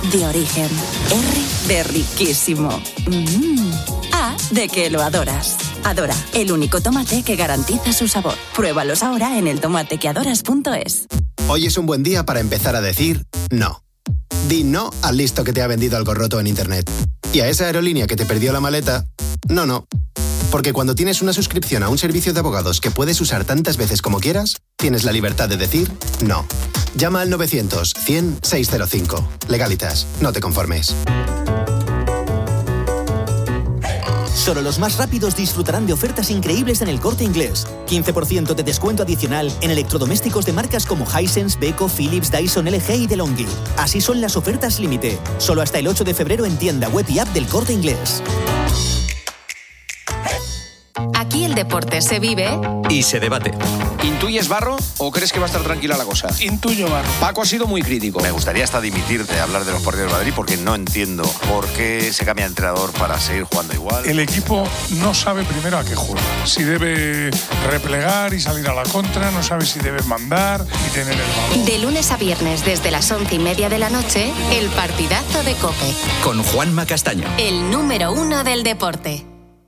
de origen. R de riquísimo. A de que lo adoras. Adora, el único tomate que garantiza su sabor. Pruébalos ahora en eltomatequeadoras.es. Hoy es un buen día para empezar a decir no. Di no al listo que te ha vendido algo roto en internet. Y a esa aerolínea que te perdió la maleta, no. Porque cuando tienes una suscripción a un servicio de abogados que puedes usar tantas veces como quieras, tienes la libertad de decir no. Llama al 900-100-605. Legalitas, no te conformes. Solo los más rápidos disfrutarán de ofertas increíbles en El Corte Inglés. 15% de descuento adicional en electrodomésticos de marcas como Hisense, Beko, Philips, Dyson, LG y DeLonghi. Así son las ofertas límite. Solo hasta el 8 de febrero en tienda, web y app del Corte Inglés. Aquí el deporte se vive y se debate. ¿Intuyes barro o crees que va a estar tranquila la cosa? Intuyo barro. Paco ha sido muy crítico. Me gustaría hasta dimitir de hablar de los partidos de Madrid porque no entiendo por qué se cambia de entrenador para seguir jugando igual. El equipo no sabe primero a qué juega. Si debe replegar y salir a la contra, no sabe si debe mandar y tener el balón. De lunes a viernes desde las 11:30 de la noche, el partidazo de COPE. Con Juanma Castaño. El número 1 del deporte.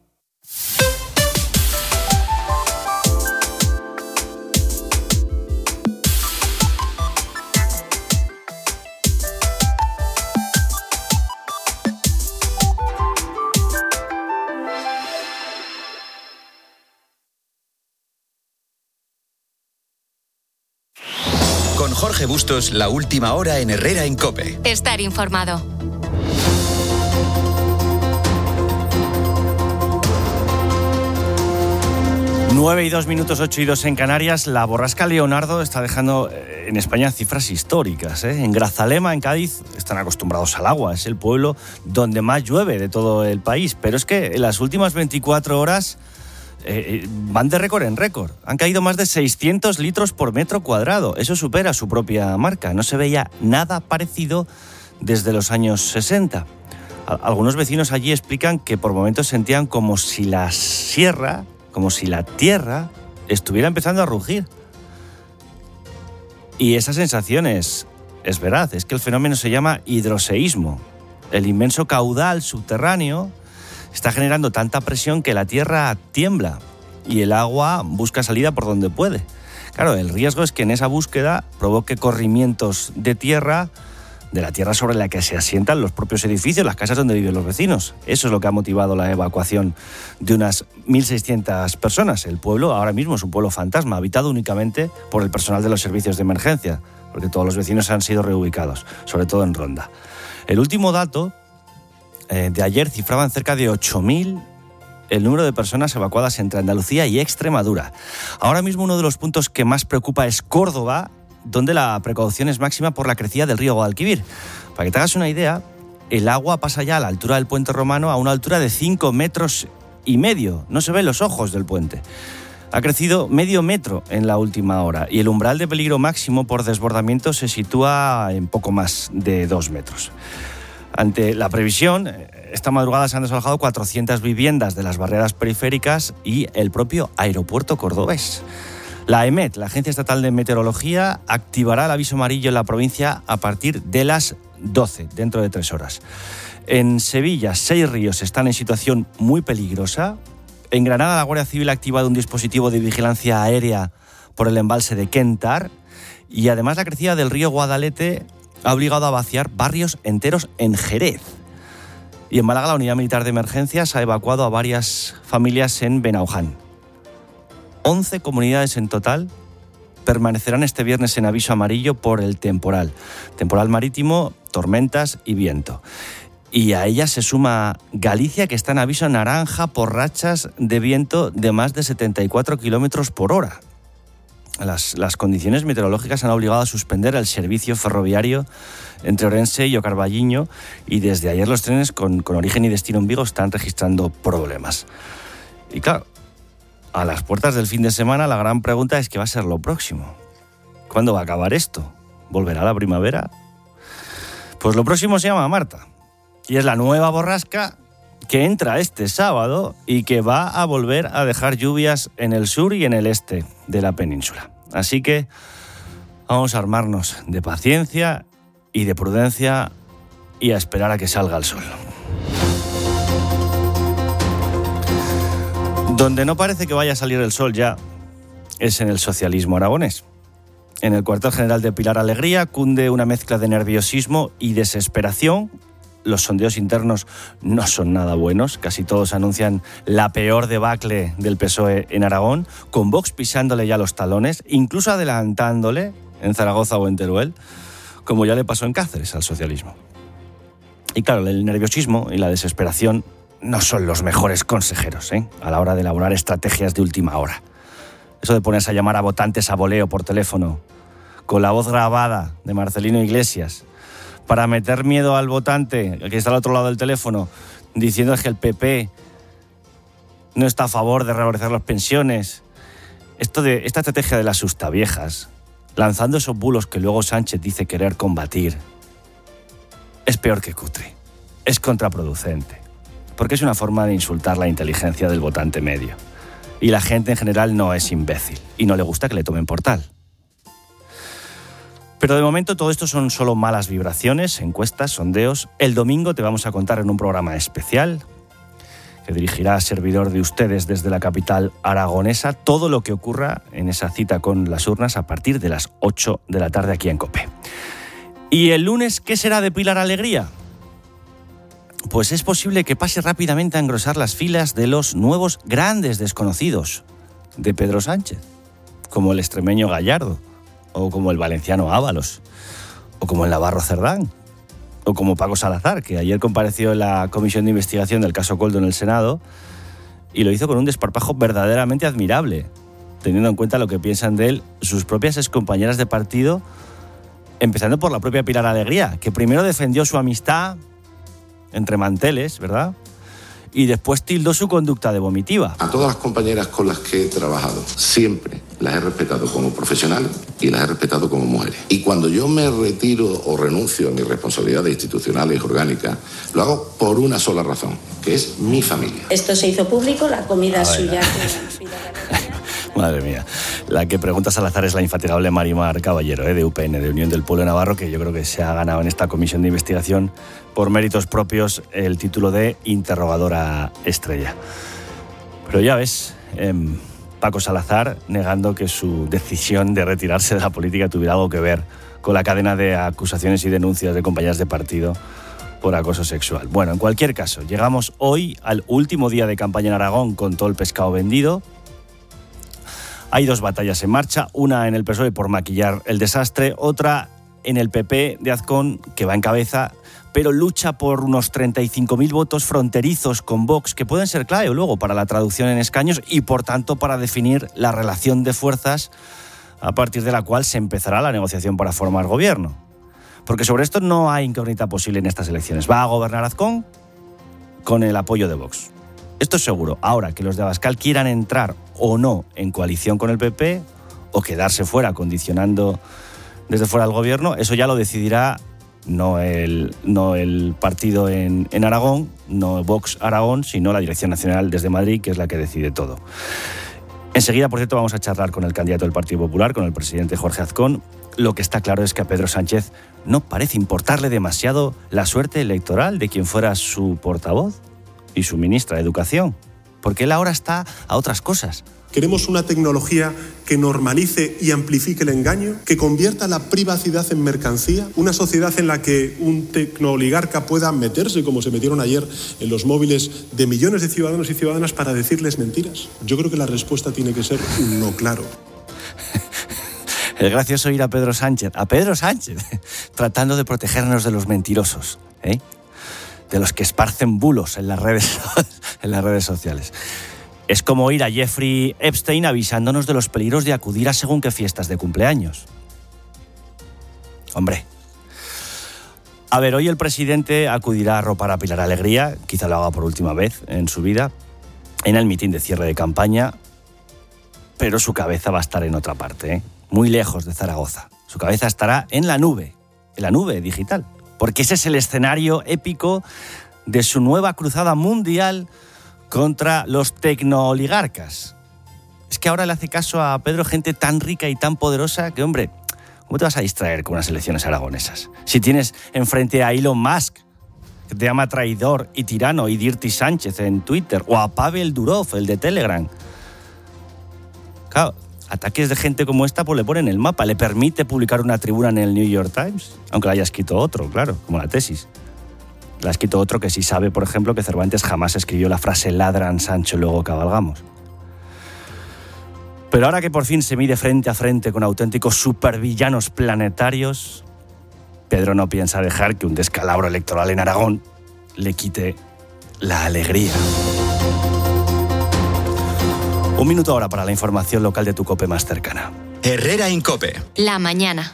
Con Jorge Bustos, la última hora en Herrera en COPE. Estar informado. Nueve y 2 minutos, 8 y 2 en Canarias. La borrasca Leonardo está dejando en España cifras históricas. En Grazalema, en Cádiz, están acostumbrados al agua. Es el pueblo donde más llueve de todo el país. Pero es que en las últimas 24 horas van de récord en récord. Han caído más de 600 litros por metro cuadrado. Eso supera su propia marca. No se veía nada parecido desde los años 60. Algunos vecinos allí explican que por momentos sentían como si la sierra, como si la tierra estuviera empezando a rugir. Y esa sensación es veraz. Es que el fenómeno se llama hidroseísmo. El inmenso caudal subterráneo está generando tanta presión que la tierra tiembla y el agua busca salida por donde puede. Claro, el riesgo es que en esa búsqueda provoque corrimientos de la tierra sobre la que se asientan los propios edificios, las casas donde viven los vecinos. Eso es lo que ha motivado la evacuación de unas 1.600 personas. El pueblo ahora mismo es un pueblo fantasma, habitado únicamente por el personal de los servicios de emergencia, porque todos los vecinos han sido reubicados, sobre todo en Ronda. El último dato de ayer cifraban cerca de 8.000 el número de personas evacuadas entre Andalucía y Extremadura. Ahora mismo uno de los puntos que más preocupa es Córdoba, donde la precaución es máxima por la crecida del río Guadalquivir. Para que te hagas una idea, el agua pasa ya a la altura del puente romano a una altura de 5,5 metros. No se ven los ojos del puente. Ha crecido medio metro en la última hora y el umbral de peligro máximo por desbordamiento se sitúa en poco más de 2 metros. Ante la previsión, esta madrugada se han desalojado 400 viviendas de las barriadas periféricas y el propio aeropuerto cordobés. La EMET, la Agencia Estatal de Meteorología, activará el aviso amarillo en la provincia a partir de las 12, dentro de 3 horas. En Sevilla, 6 ríos están en situación muy peligrosa. En Granada, la Guardia Civil ha activado un dispositivo de vigilancia aérea por el embalse de Kentar. Y además la crecida del río Guadalete ha obligado a vaciar barrios enteros en Jerez. Y en Málaga, la Unidad Militar de Emergencias ha evacuado a varias familias en Benauján. 11 comunidades en total permanecerán este viernes en aviso amarillo por el temporal. Temporal marítimo, tormentas y viento. Y a ellas se suma Galicia, que está en aviso naranja por rachas de viento de más de 74 kilómetros por hora. Las condiciones meteorológicas han obligado a suspender el servicio ferroviario entre Orense y Ocarballiño y desde ayer los trenes con origen y destino en Vigo están registrando problemas. Y claro, a las puertas del fin de semana la gran pregunta es ¿qué va a ser lo próximo? ¿Cuándo va a acabar esto? ¿Volverá la primavera? Pues lo próximo se llama Marta y es la nueva borrasca que entra este sábado y que va a volver a dejar lluvias en el sur y en el este de la península. Así que vamos a armarnos de paciencia y de prudencia y a esperar a que salga el sol. Donde no parece que vaya a salir el sol ya es en el socialismo aragonés. En el cuartel general de Pilar Alegría cunde una mezcla de nerviosismo y desesperación. Los sondeos internos no son nada buenos. Casi todos anuncian la peor debacle del PSOE en Aragón, con Vox pisándole ya los talones, incluso adelantándole en Zaragoza o en Teruel, como ya le pasó en Cáceres al socialismo. Y claro, el nerviosismo y la desesperación no son los mejores consejeros, a la hora de elaborar estrategias de última hora. Eso de ponerse a llamar a votantes a voleo por teléfono, con la voz grabada de Marcelino Iglesias, para meter miedo al votante que está al otro lado del teléfono, diciendo que el PP no está a favor de revalorizar las pensiones. Esta estrategia de las sustaviejas, lanzando esos bulos que luego Sánchez dice querer combatir, es peor que cutre, es contraproducente, porque es una forma de insultar la inteligencia del votante medio. Y la gente en general no es imbécil y no le gusta que le tomen por tal. Pero de momento todo esto son solo malas vibraciones, encuestas, sondeos. El domingo te vamos a contar en un programa especial que dirigirá servidor de ustedes desde la capital aragonesa todo lo que ocurra en esa cita con las urnas a partir de las 8 de la tarde aquí en COPE. ¿Y el lunes qué será de Pilar Alegría? Pues es posible que pase rápidamente a engrosar las filas de los nuevos grandes desconocidos de Pedro Sánchez, como el extremeño Gallardo, o como el valenciano Ábalos, o como el navarro Cerdán, o como Paco Salazar, que ayer compareció en la comisión de investigación del caso Koldo en el Senado y lo hizo con un desparpajo verdaderamente admirable, teniendo en cuenta lo que piensan de él sus propias excompañeras de partido, empezando por la propia Pilar Alegría, que primero defendió su amistad entre manteles, ¿verdad?, y después tildó su conducta de vomitiva. A todas las compañeras con las que he trabajado, siempre las he respetado como profesionales y las he respetado como mujeres. Y cuando yo me retiro o renuncio a mis responsabilidades institucionales y orgánicas, lo hago por una sola razón, que es mi familia. Esto se hizo público, la comida suya. Madre mía. La que pregunta Salazar es la infatigable Marimar Caballero, de UPN, de Unión del Pueblo de Navarro, que yo creo que se ha ganado en esta comisión de investigación por méritos propios el título de interrogadora estrella. Pero ya ves, Paco Salazar negando que su decisión de retirarse de la política tuviera algo que ver con la cadena de acusaciones y denuncias de compañeras de partido por acoso sexual. Bueno, en cualquier caso, llegamos hoy al último día de campaña en Aragón con todo el pescado vendido. Hay dos batallas en marcha, una en el PSOE por maquillar el desastre, otra en el PP de Azcón, que va en cabeza, pero lucha por unos 35.000 votos fronterizos con Vox, que pueden ser clave luego para la traducción en escaños y, por tanto, para definir la relación de fuerzas a partir de la cual se empezará la negociación para formar gobierno. Porque sobre esto no hay incógnita posible en estas elecciones. ¿Va a gobernar Azcón? Con el apoyo de Vox. Esto es seguro. Ahora, que los de Abascal quieran entrar o no en coalición con el PP o quedarse fuera condicionando desde fuera el gobierno, eso ya lo decidirá no el partido en Aragón, no Vox Aragón, sino la Dirección Nacional desde Madrid, que es la que decide todo. Enseguida, por cierto, vamos a charlar con el candidato del Partido Popular, con el presidente Jorge Azcón. Lo que está claro es que a Pedro Sánchez no parece importarle demasiado la suerte electoral de quien fuera su portavoz y su ministra de Educación, porque él ahora está a otras cosas. Queremos una tecnología que normalice y amplifique el engaño, que convierta la privacidad en mercancía, una sociedad en la que un tecnooligarca pueda meterse, como se metieron ayer, en los móviles de millones de ciudadanos y ciudadanas para decirles mentiras. Yo creo que la respuesta tiene que ser un no claro. Es gracioso oír a Pedro Sánchez, tratando de protegernos de los mentirosos, de los que esparcen bulos en las redes sociales. Es como oír a Jeffrey Epstein avisándonos de los peligros de acudir a según qué fiestas de cumpleaños. Hombre. A ver, hoy el presidente acudirá a arropar a Pilar Alegría, quizá lo haga por última vez en su vida, en el mitin de cierre de campaña, pero su cabeza va a estar en otra parte, muy lejos de Zaragoza. Su cabeza estará en la nube digital, porque ese es el escenario épico de su nueva cruzada mundial contra los tecnooligarcas. Es que ahora le hace caso a Pedro gente tan rica y tan poderosa que, hombre, ¿cómo te vas a distraer con unas elecciones aragonesas? Si tienes enfrente a Elon Musk que te llama traidor y tirano, y Dirty Sánchez en Twitter, o a Pavel Durov, el de Telegram. Claro, ataques de gente como esta pues le ponen el mapa, le permite publicar una tribuna en el New York Times, aunque la haya escrito otro, claro, como la tesis. La ha escrito otro que sí sabe, por ejemplo, que Cervantes jamás escribió la frase ladran Sancho y luego cabalgamos. Pero ahora que por fin se mide frente a frente con auténticos supervillanos planetarios, Pedro no piensa dejar que un descalabro electoral en Aragón le quite la alegría. Un minuto ahora para la información local de tu COPE más cercana. Herrera Incope. La mañana.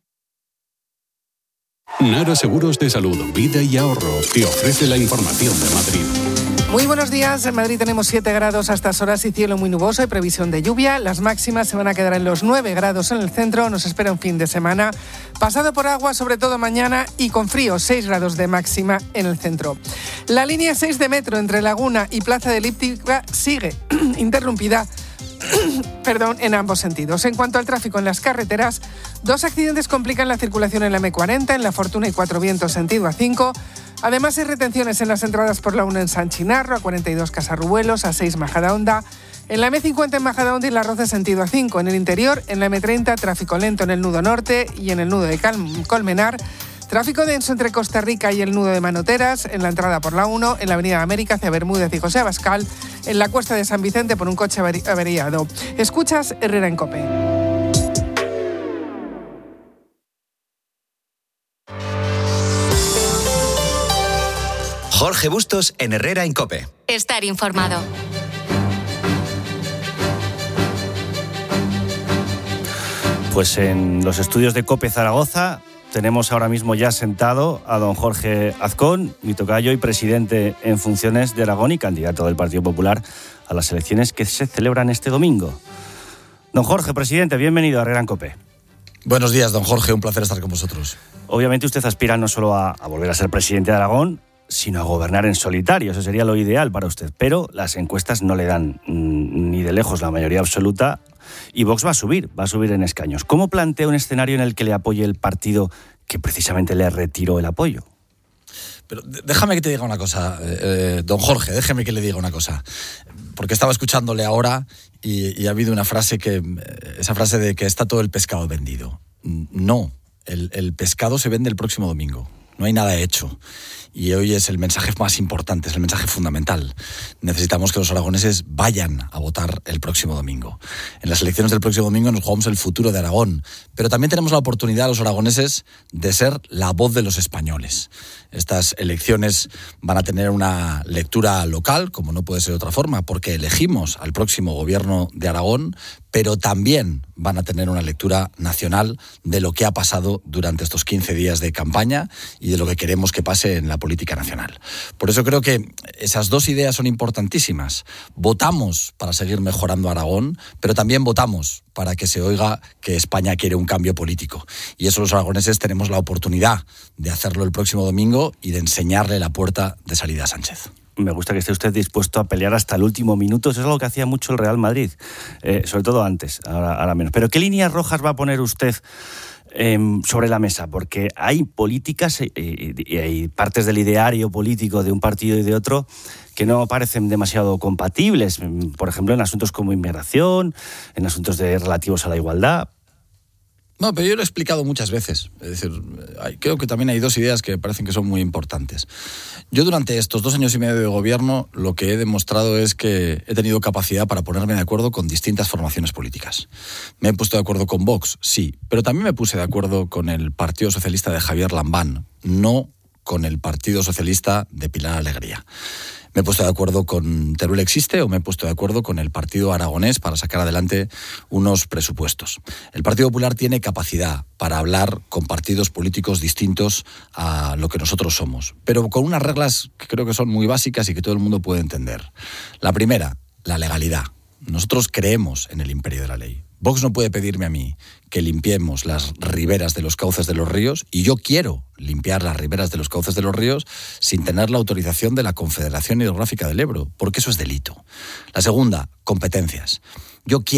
Nara Seguros de Salud, Vida y Ahorro te ofrece la información de Madrid. Muy buenos días. En Madrid tenemos 7 grados a estas horas y cielo muy nuboso y previsión de lluvia. Las máximas se van a quedar en los 9 grados en el centro. Nos espera un fin de semana pasado por agua, sobre todo mañana, y con frío, 6 grados de máxima en el centro. La línea 6 de metro entre Laguna y Plaza de Elíptica sigue interrumpida en ambos sentidos. En cuanto al tráfico en las carreteras, 2 accidentes complican la circulación en la M40, en la Fortuna y Cuatro Vientos sentido A5. Además, hay retenciones en las entradas por la 1 en San Chinarro, a 42 Casarrubuelos, a 6 Majadahonda, en la M50 en Majadahonda y La Roza sentido A5. En el interior, en la M30, tráfico lento en el nudo norte y en el nudo de Colmenar. Tráfico denso entre Costa Rica y el nudo de Manoteras, en la entrada por la 1, en la Avenida de América hacia Bermúdez y José Abascal, en la Cuesta de San Vicente por un coche averiado. Escuchas Herrera en COPE. Jorge Bustos en Herrera Incope. Estar informado. Pues en los estudios de COPE Zaragoza tenemos ahora mismo ya sentado a don Jorge Azcón, mi tocayo y presidente en funciones de Aragón y candidato del Partido Popular a las elecciones que se celebran este domingo. Don Jorge, presidente, bienvenido a Herrera Incope. Buenos días, don Jorge, un placer estar con vosotros. Obviamente usted aspira no solo a volver a ser presidente de Aragón, sino a gobernar en solitario. Eso sería lo ideal para usted. Pero las encuestas no le dan ni de lejos la mayoría absoluta y Vox va a subir en escaños. ¿Cómo plantea un escenario en el que le apoye el partido que precisamente le retiró el apoyo? Pero déjame que te diga una cosa, don Jorge, déjeme que le diga una cosa. Porque estaba escuchándole ahora y ha habido una frase esa frase de que está todo el pescado vendido. No, el pescado se vende el próximo domingo. No hay nada hecho. Y hoy es el mensaje más importante, es el mensaje fundamental. Necesitamos que los aragoneses vayan a votar el próximo domingo. En las elecciones del próximo domingo nos jugamos el futuro de Aragón, pero también tenemos la oportunidad los aragoneses de ser la voz de los españoles. Estas elecciones van a tener una lectura local, como no puede ser de otra forma, porque elegimos al próximo gobierno de Aragón, pero también van a tener una lectura nacional de lo que ha pasado durante estos 15 días de campaña y de lo que queremos que pase en la política nacional. Por eso creo que esas dos ideas son importantísimas. Votamos para seguir mejorando Aragón, pero también votamos para que se oiga que España quiere un cambio político. Y eso los aragoneses tenemos la oportunidad de hacerlo el próximo domingo y de enseñarle la puerta de salida a Sánchez. Me gusta que esté usted dispuesto a pelear hasta el último minuto. Eso es algo que hacía mucho el Real Madrid, sobre todo antes, ahora menos. Pero ¿qué líneas rojas va a poner usted sobre la mesa? Porque hay políticas y hay partes del ideario político de un partido y de otro que no parecen demasiado compatibles. Por ejemplo, en asuntos como inmigración, en asuntos relativos a la igualdad. No, pero yo lo he explicado muchas veces. Es decir, creo que también hay dos ideas que me parecen que son muy importantes. Yo durante estos 2 años y medio de gobierno lo que he demostrado es que he tenido capacidad para ponerme de acuerdo con distintas formaciones políticas. Me he puesto de acuerdo con Vox, sí, pero también me puse de acuerdo con el Partido Socialista de Javier Lambán, no con el Partido Socialista de Pilar Alegría. Me he puesto de acuerdo con Teruel Existe o me he puesto de acuerdo con el Partido Aragonés para sacar adelante unos presupuestos. El Partido Popular tiene capacidad para hablar con partidos políticos distintos a lo que nosotros somos, pero con unas reglas que creo que son muy básicas y que todo el mundo puede entender. La primera, la legalidad. Nosotros creemos en el imperio de la ley. Vox no puede pedirme a mí que limpiemos las riberas de los cauces de los ríos, y yo quiero limpiar las riberas de los cauces de los ríos sin tener la autorización de la Confederación Hidrográfica del Ebro, porque eso es delito. La segunda, competencias. Yo quiero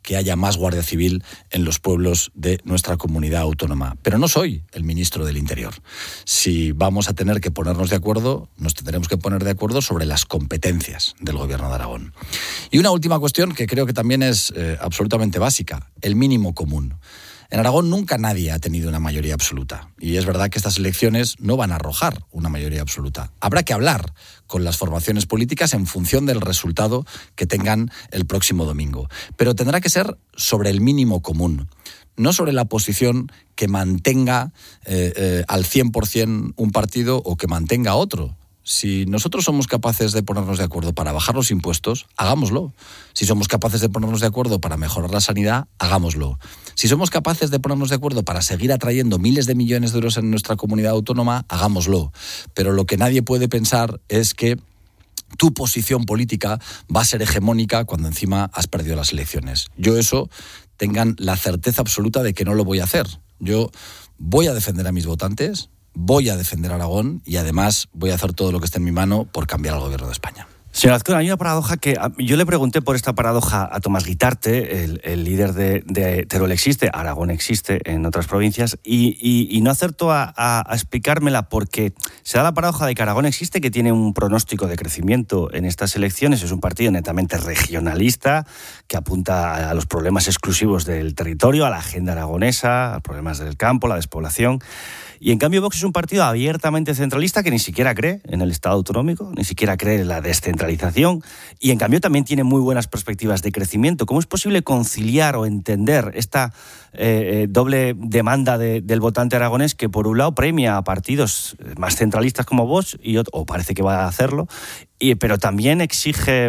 que haya más Guardia Civil en los pueblos de nuestra comunidad autónoma. Pero no soy el ministro del Interior. Si vamos a tener que ponernos de acuerdo, nos tendremos que poner de acuerdo sobre las competencias del Gobierno de Aragón. Y una última cuestión que creo que también es absolutamente básica, el mínimo común. En Aragón nunca nadie ha tenido una mayoría absoluta. Y es verdad que estas elecciones no van a arrojar una mayoría absoluta. Habrá que hablar con las formaciones políticas en función del resultado que tengan el próximo domingo. Pero tendrá que ser sobre el mínimo común, no sobre la posición que mantenga al 100% un partido o que mantenga otro. Si nosotros somos capaces de ponernos de acuerdo para bajar los impuestos, hagámoslo. Si somos capaces de ponernos de acuerdo para mejorar la sanidad, hagámoslo. Si somos capaces de ponernos de acuerdo para seguir atrayendo miles de millones de euros en nuestra comunidad autónoma, hagámoslo. Pero lo que nadie puede pensar es que tu posición política va a ser hegemónica cuando encima has perdido las elecciones. Yo eso, tengan la certeza absoluta de que no lo voy a hacer. Yo voy a defender a mis votantes, voy a defender a Aragón y además voy a hacer todo lo que esté en mi mano por cambiar al Gobierno de España. Señor Azcona, hay una paradoja que yo le pregunté por esta paradoja a Tomás Guitarte, el líder de Teruel existe, Aragón existe en otras provincias, y no acertó a explicármela porque se da la paradoja de que Aragón existe, que tiene un pronóstico de crecimiento en estas elecciones, es un partido netamente regionalista que apunta a los problemas exclusivos del territorio, a la agenda aragonesa, a los problemas del campo, la despoblación. Y en cambio Vox es un partido abiertamente centralista que ni siquiera cree en el Estado autonómico, ni siquiera cree en la descentralización y en cambio también tiene muy buenas perspectivas de crecimiento. ¿Cómo es posible conciliar o entender esta doble demanda del votante aragonés que por un lado premia a partidos más centralistas como Vox, o parece que va a hacerlo, pero también exige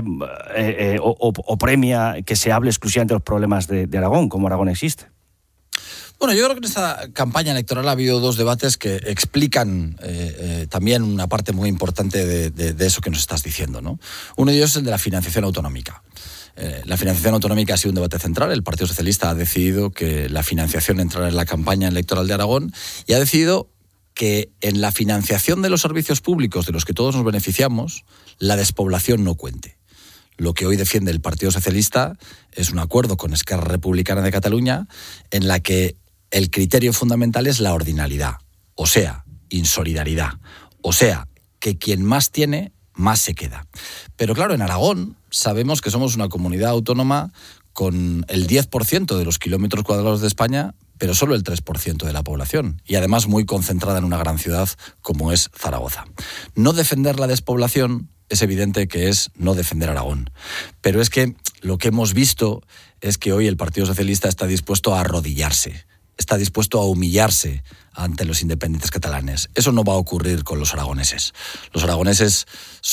o premia que se hable exclusivamente de los problemas de Aragón, como Aragón existe? Bueno, yo creo que en esta campaña electoral ha habido dos debates que explican también una parte muy importante de eso que nos estás diciendo, ¿no? Uno de ellos es el de la financiación autonómica. La financiación autonómica ha sido un debate central. El Partido Socialista ha decidido que la financiación entrará en la campaña electoral de Aragón y ha decidido que en la financiación de los servicios públicos de los que todos nos beneficiamos, la despoblación no cuente. Lo que hoy defiende el Partido Socialista es un acuerdo con Esquerra Republicana de Cataluña en la que el criterio fundamental es la ordinalidad, o sea, insolidaridad, o sea, que quien más tiene, más se queda. Pero claro, en Aragón sabemos que somos una comunidad autónoma con el 10% de los kilómetros cuadrados de España, pero solo el 3% de la población, y además muy concentrada en una gran ciudad como es Zaragoza. No defender la despoblación es evidente que es no defender Aragón. Pero es que lo que hemos visto es que hoy el Partido Socialista está dispuesto a arrodillarse, está dispuesto a humillarse ante los independientes catalanes. Eso no va a ocurrir con los aragoneses. Los aragoneses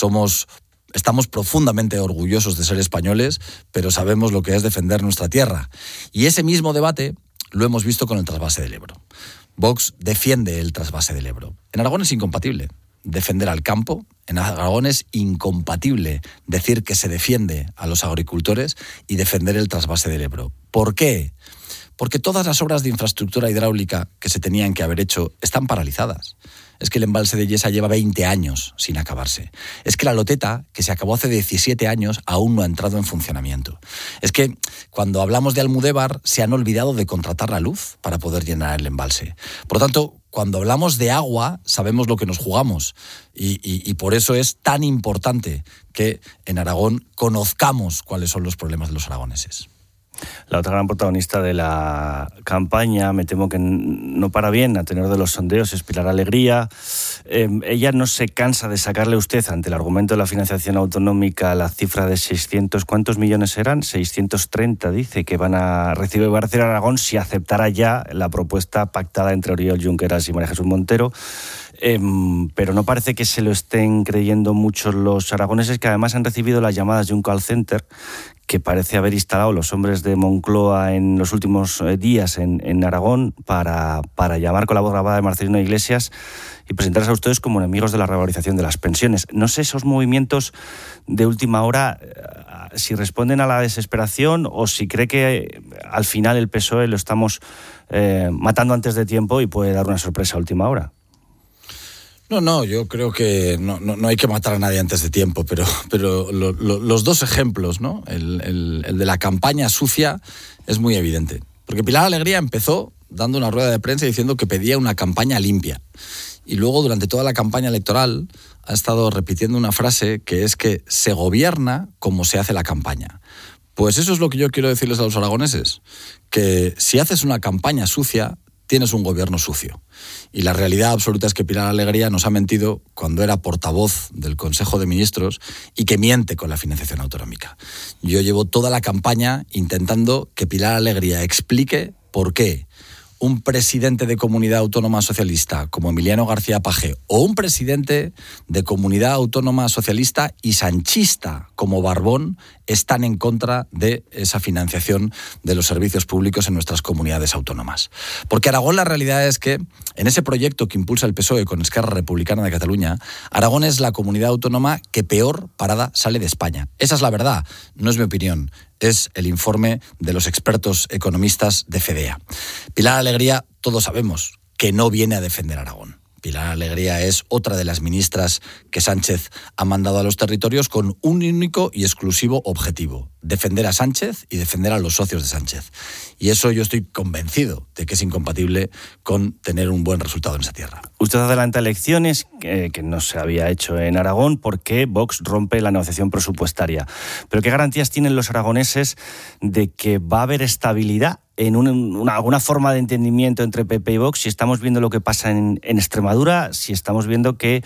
estamos profundamente orgullosos de ser españoles, pero sabemos lo que es defender nuestra tierra. Y ese mismo debate lo hemos visto con el trasvase del Ebro. Vox defiende el trasvase del Ebro. En Aragón es incompatible defender al campo. En Aragón es incompatible decir que se defiende a los agricultores y defender el trasvase del Ebro. ¿Por qué? Porque todas las obras de infraestructura hidráulica que se tenían que haber hecho están paralizadas. Es que el embalse de Yesa lleva 20 años sin acabarse. Es que la Loteta, que se acabó hace 17 años, aún no ha entrado en funcionamiento. Es que cuando hablamos de Almudévar se han olvidado de contratar la luz para poder llenar el embalse. Por lo tanto, cuando hablamos de agua, sabemos lo que nos jugamos y por eso es tan importante que en Aragón conozcamos cuáles son los problemas de los aragoneses. La otra gran protagonista de la campaña, me temo que no para bien, a tenor de los sondeos, es Pilar Alegría. Ella no se cansa de sacarle a usted, ante el argumento de la financiación autonómica, la cifra de 600, ¿cuántos millones eran? 630, dice, que va a recibir Aragón si aceptara ya la propuesta pactada entre Oriol Junqueras y María Jesús Montero. Pero no parece que se lo estén creyendo muchos los aragoneses, que además han recibido las llamadas de un call center que parece haber instalado los hombres de Moncloa en los últimos días en Aragón para llamar con la voz grabada de Marcelino Iglesias y presentarse a ustedes como enemigos de la revalorización de las pensiones. No sé esos movimientos de última hora si responden a la desesperación o si cree que al final el PSOE lo estamos matando antes de tiempo y puede dar una sorpresa a última hora. No, yo creo que no hay que matar a nadie antes de tiempo, pero los dos ejemplos, ¿no? El de la campaña sucia es muy evidente. Porque Pilar Alegría empezó dando una rueda de prensa diciendo que pedía una campaña limpia. Y luego, durante toda la campaña electoral, ha estado repitiendo una frase que es que se gobierna como se hace la campaña. Pues eso es lo que yo quiero decirles a los aragoneses, que si haces una campaña sucia, tienes un gobierno sucio. Y la realidad absoluta es que Pilar Alegría nos ha mentido cuando era portavoz del Consejo de Ministros y que miente con la financiación autonómica. Yo llevo toda la campaña intentando que Pilar Alegría explique por qué un presidente de comunidad autónoma socialista como Emiliano García Paje o un presidente de comunidad autónoma socialista y sanchista como Barbón están en contra de esa financiación de los servicios públicos en nuestras comunidades autónomas. Porque Aragón, la realidad es que en ese proyecto que impulsa el PSOE con Esquerra Republicana de Cataluña, Aragón es la comunidad autónoma que peor parada sale de España. Esa es la verdad, no es mi opinión. Es el informe de los expertos economistas de FEDEA. Pilar Alegría, todos sabemos que no viene a defender a Aragón. Pilar Alegría es otra de las ministras que Sánchez ha mandado a los territorios con un único y exclusivo objetivo: defender a Sánchez y defender a los socios de Sánchez. Y eso yo estoy convencido de que es incompatible con tener un buen resultado en esa tierra. Usted adelanta elecciones que no se había hecho en Aragón porque Vox rompe la negociación presupuestaria. Pero ¿qué garantías tienen los aragoneses de que va a haber estabilidad en alguna forma de entendimiento entre PP y Vox, si estamos viendo lo que pasa en Extremadura, si estamos viendo que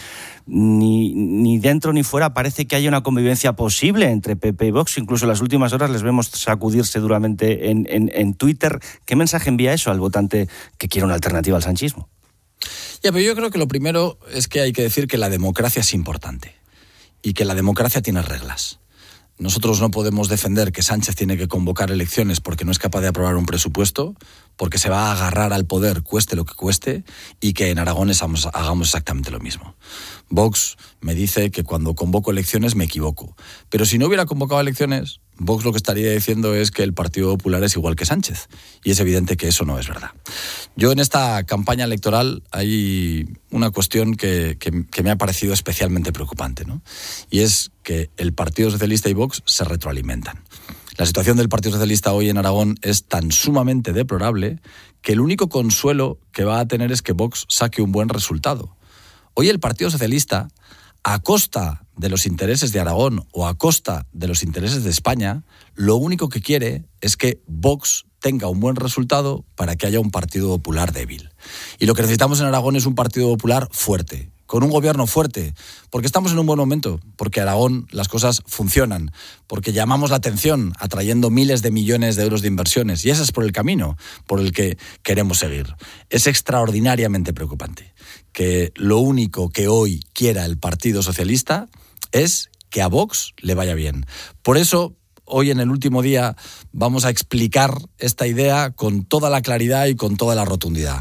ni dentro ni fuera parece que haya una convivencia posible entre PP y Vox? Incluso en las últimas horas les vemos sacudirse duramente en Twitter. ¿Qué mensaje envía eso al votante que quiere una alternativa al sanchismo? Ya, pero yo creo que lo primero es que hay que decir que la democracia es importante y que la democracia tiene reglas. Nosotros no podemos defender que Sánchez tiene que convocar elecciones porque no es capaz de aprobar un presupuesto, porque se va a agarrar al poder cueste lo que cueste, y que en Aragón hagamos exactamente lo mismo. Vox me dice que cuando convoco elecciones me equivoco. Pero si no hubiera convocado elecciones, Vox lo que estaría diciendo es que el Partido Popular es igual que Sánchez. Y es evidente que eso no es verdad. Yo en esta campaña electoral hay una cuestión que me ha parecido especialmente preocupante, ¿no? Y es que el Partido Socialista y Vox se retroalimentan. La situación del Partido Socialista hoy en Aragón es tan sumamente deplorable que el único consuelo que va a tener es que Vox saque un buen resultado. Hoy el Partido Socialista, a costa de los intereses de Aragón o a costa de los intereses de España, lo único que quiere es que Vox tenga un buen resultado para que haya un Partido Popular débil. Y lo que necesitamos en Aragón es un Partido Popular fuerte, con un gobierno fuerte, porque estamos en un buen momento, porque en Aragón las cosas funcionan, porque llamamos la atención atrayendo miles de millones de euros de inversiones, y ese es por el camino por el que queremos seguir. Es extraordinariamente preocupante que lo único que hoy quiera el Partido Socialista es que a Vox le vaya bien. Por eso, hoy en el último día vamos a explicar esta idea con toda la claridad y con toda la rotundidad.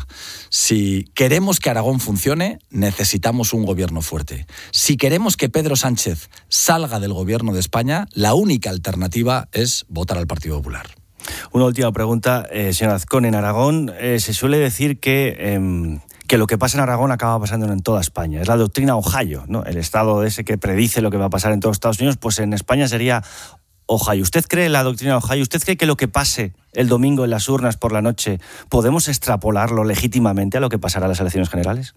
Si queremos que Aragón funcione, necesitamos un gobierno fuerte. Si queremos que Pedro Sánchez salga del gobierno de España, la única alternativa es votar al Partido Popular. Una última pregunta, señor Azcón. En Aragón se suele decir que lo que pasa en Aragón acaba pasando en toda España. Es la doctrina Ohio, ¿no? El estado ese que predice lo que va a pasar en todos los Estados Unidos, pues en España sería Ohio. ¿Usted cree en la doctrina Ohio? ¿Usted cree que lo que pase el domingo en las urnas por la noche podemos extrapolarlo legítimamente a lo que pasará en las elecciones generales?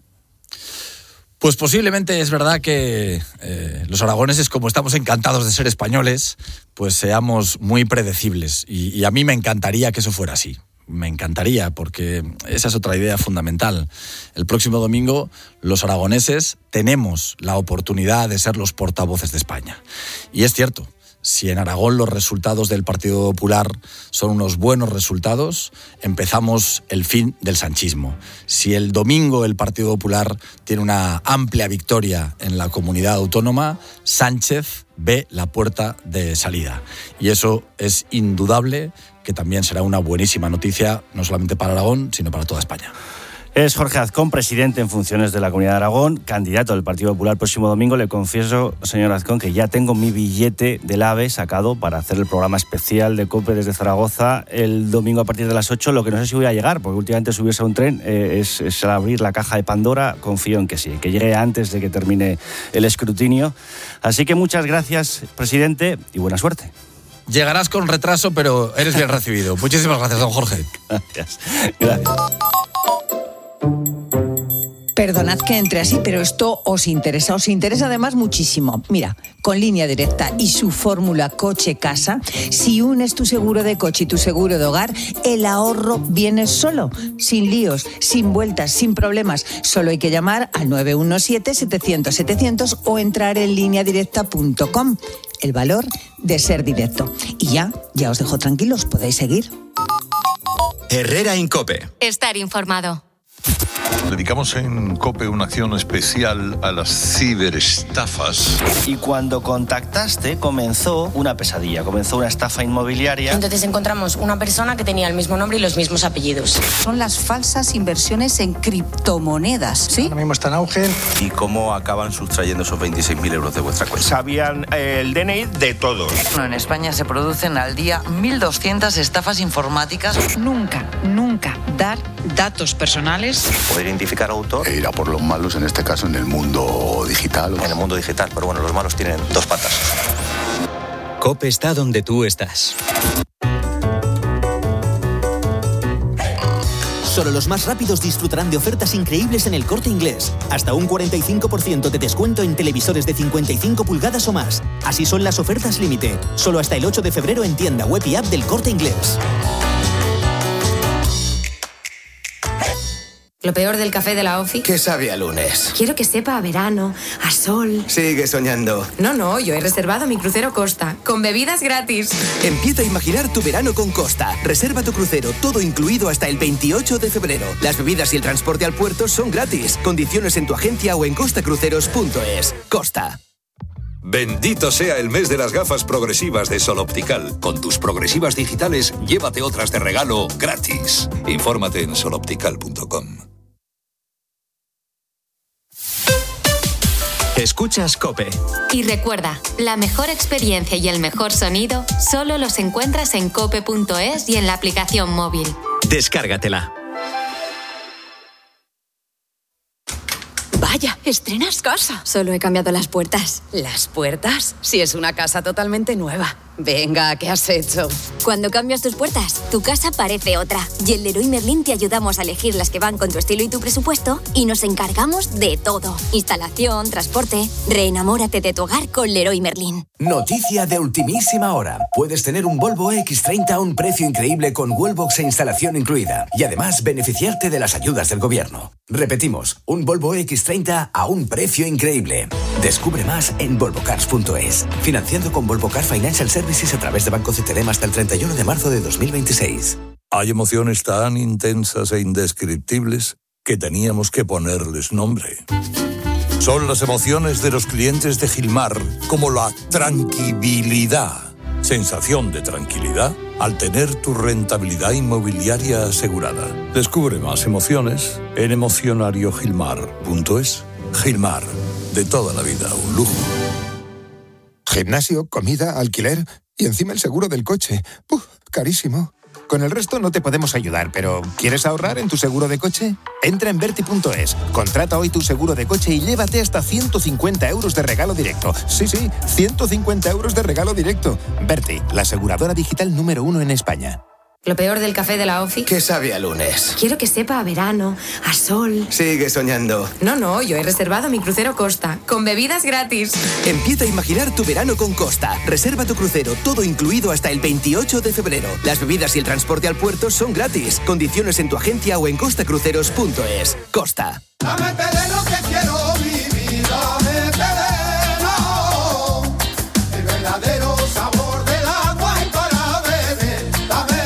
Pues posiblemente es verdad que los aragoneses, como estamos encantados de ser españoles, pues seamos muy predecibles. Y a mí me encantaría que eso fuera así. Me encantaría, porque esa es otra idea fundamental. El próximo domingo los aragoneses tenemos la oportunidad de ser los portavoces de España. Y es cierto, si en Aragón los resultados del Partido Popular son unos buenos resultados, empezamos el fin del sanchismo. Si el domingo el Partido Popular tiene una amplia victoria en la comunidad autónoma, Sánchez ve la puerta de salida. Y eso es indudable que también será una buenísima noticia, no solamente para Aragón, sino para toda España. Es Jorge Azcón, presidente en funciones de la Comunidad de Aragón, candidato del Partido Popular el próximo domingo. Le confieso, señor Azcón, que ya tengo mi billete del AVE sacado para hacer el programa especial de COPE desde Zaragoza el domingo a partir de las 8. Lo que no sé si voy a llegar, porque últimamente subirse a un tren es abrir la caja de Pandora. Confío en que sí, que llegue antes de que termine el escrutinio. Así que muchas gracias, presidente, y buena suerte. Llegarás con retraso, pero eres bien recibido. Muchísimas gracias, don Jorge. Gracias. Gracias. Perdonad que entre así, pero esto os interesa además muchísimo. Mira, con Línea Directa y su fórmula coche-casa, si unes tu seguro de coche y tu seguro de hogar, el ahorro viene solo, sin líos, sin vueltas, sin problemas. Solo hay que llamar al 917-700-700 o entrar en lineadirecta.com. El valor de ser directo. Y ya os dejo tranquilos, podéis seguir. Herrera Incope. Estar informado. Dedicamos en COPE una acción especial a las ciberestafas. Y cuando contactaste comenzó una pesadilla, comenzó una estafa inmobiliaria. Entonces encontramos una persona que tenía el mismo nombre y los mismos apellidos. Son las falsas inversiones en criptomonedas, ¿sí? Ahora mismo está en auge. ¿Y cómo acaban sustrayendo esos 26.000 euros de vuestra cuenta? Sabían el DNI de todos. En España se producen al día 1.200 estafas informáticas. Nunca dar datos personales. Poder identificar autor. E ir a por los malos, en este caso en el mundo digital. En el mundo digital, pero bueno, los malos tienen dos patas. COPE está donde tú estás. Solo los más rápidos disfrutarán de ofertas increíbles en El Corte Inglés. Hasta un 45% de descuento en televisores de 55 pulgadas o más. Así son las ofertas límite. Solo hasta el 8 de febrero en tienda web y app del Corte Inglés. Lo peor del café de la OFI. ¿Qué sabe a lunes? Quiero que sepa a verano, a sol. Sigue soñando. No, yo he reservado mi crucero Costa, con bebidas gratis. Empieza a imaginar tu verano con Costa. Reserva tu crucero, todo incluido hasta el 28 de febrero. Las bebidas y el transporte al puerto son gratis. Condiciones en tu agencia o en costacruceros.es. Costa. Bendito sea el mes de las gafas progresivas de Sol Optical. Con tus progresivas digitales, llévate otras de regalo gratis. Infórmate en soloptical.com. Escuchas COPE. Y recuerda, la mejor experiencia y el mejor sonido solo los encuentras en cope.es y en la aplicación móvil. Descárgatela. Vaya, estrenas casa. Solo he cambiado las puertas. ¿Las puertas? Si es una casa totalmente nueva. Venga, ¿qué has hecho? Cuando cambias tus puertas, tu casa parece otra. Y en Leroy Merlin te ayudamos a elegir las que van con tu estilo y tu presupuesto y nos encargamos de todo. Instalación, transporte. Reenamórate de tu hogar con Leroy Merlin. Noticia de ultimísima hora. Puedes tener un Volvo X30 a un precio increíble con Wallbox e instalación incluida. Y además beneficiarte de las ayudas del gobierno. Repetimos, un Volvo X30 a un precio increíble. Descubre más en volvocars.es. Financiando con Volvo Car Financial Services a través de Banco CTLM hasta el 31 de marzo de 2026. Hay emociones tan intensas e indescriptibles que teníamos que ponerles nombre. Son las emociones de los clientes de Gilmar, como la tranquilidad. Sensación de tranquilidad al tener tu rentabilidad inmobiliaria asegurada. Descubre más emociones en emocionariogilmar.es. Gilmar, de toda la vida, un lujo. Gimnasio, comida, alquiler y encima el seguro del coche. Carísimo. Con el resto no te podemos ayudar, pero ¿quieres ahorrar en tu seguro de coche? Entra en Verti.es, contrata hoy tu seguro de coche y llévate hasta 150 euros de regalo directo. Sí, 150 euros de regalo directo. Verti, la aseguradora digital número 1 en España. Lo peor del café de la OFI. ¿Qué sabe a lunes? Quiero que sepa a verano, a sol. Sigue soñando. No, yo he reservado mi crucero Costa, con bebidas gratis. Empieza a imaginar tu verano con Costa. Reserva tu crucero, todo incluido hasta el 28 de febrero. Las bebidas y el transporte al puerto son gratis. Condiciones en tu agencia o en costacruceros.es. Costa. Dame terreno que quiero vivir, dame terreno. El verdadero sabor del agua y para beber. Dame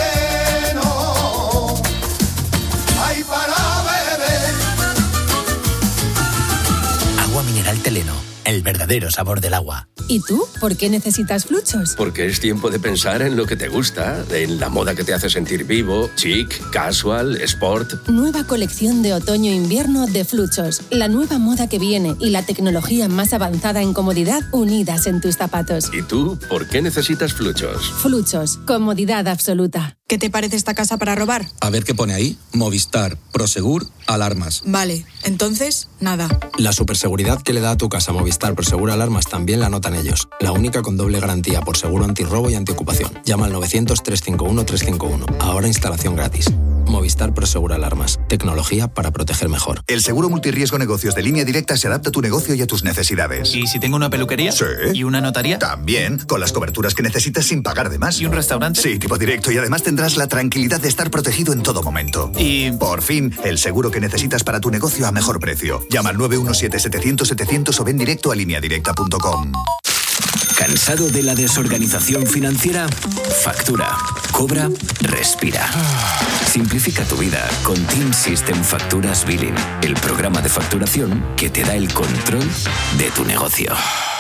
terreno. Ay, para beber. Agua mineral Teleno, el verdadero sabor del agua. ¿Y tú? ¿Por qué necesitas Fluchos? Porque es tiempo de pensar en lo que te gusta, en la moda que te hace sentir vivo, chic, casual, sport. Nueva colección de otoño-invierno de Fluchos. La nueva moda que viene y la tecnología más avanzada en comodidad unidas en tus zapatos. ¿Y tú? ¿Por qué necesitas Fluchos? Fluchos. Comodidad absoluta. ¿Qué te parece esta casa para robar? A ver qué pone ahí. Movistar, Prosegur, alarmas. Vale, entonces, nada. La superseguridad que le da a tu casa Movistar Prosegur Alarmas también la notan ellos. La única con doble garantía por seguro antirrobo y antiocupación. Llama al 900-351-351. Ahora instalación gratis. Movistar Prosegur Alarmas. Tecnología para proteger mejor. El seguro multirriesgo negocios de Línea Directa se adapta a tu negocio y a tus necesidades. ¿Y si tengo una peluquería? Sí. ¿Y una notaría? También, con las coberturas que necesites sin pagar de más. ¿Y un restaurante? Sí, tipo directo, y además tendrás la tranquilidad de estar protegido en todo momento. Y... por fin, el seguro que necesitas para tu negocio a mejor precio. Llama al 917-700-700 o ven directo a lineadirecta.com. ¿Cansado de la desorganización financiera? Factura, cobra, respira. Simplifica tu vida con Team System Facturas Billing, el programa de facturación que te da el control de tu negocio.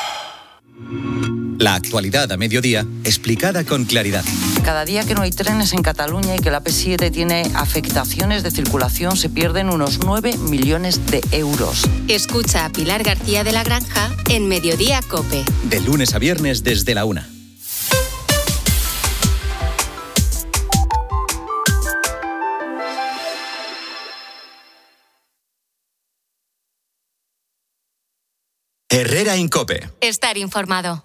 La actualidad a mediodía, explicada con claridad. Cada día que no hay trenes en Cataluña y que la P7 tiene afectaciones de circulación, se pierden unos 9 millones de euros. Escucha a Pilar García de la Granja en Mediodía COPE. De lunes a viernes desde la 1. Herrera en COPE. Estar informado.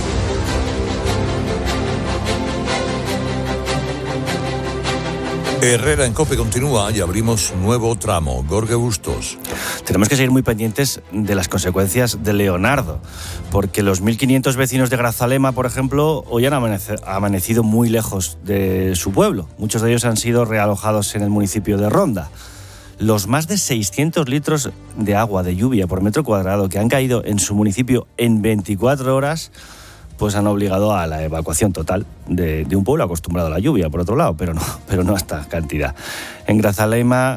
Herrera en COPE continúa y abrimos nuevo tramo. Gorge Bustos. Tenemos que seguir muy pendientes de las consecuencias de Leonardo, porque los 1.500 vecinos de Grazalema, por ejemplo, hoy han amanecido muy lejos de su pueblo. Muchos de ellos han sido realojados en el municipio de Ronda. Los más de 600 litros de agua de lluvia por metro cuadrado que han caído en su municipio en 24 horas, pues han obligado a la evacuación total de un pueblo acostumbrado a la lluvia, por otro lado, pero no a esta cantidad. En Grazalema,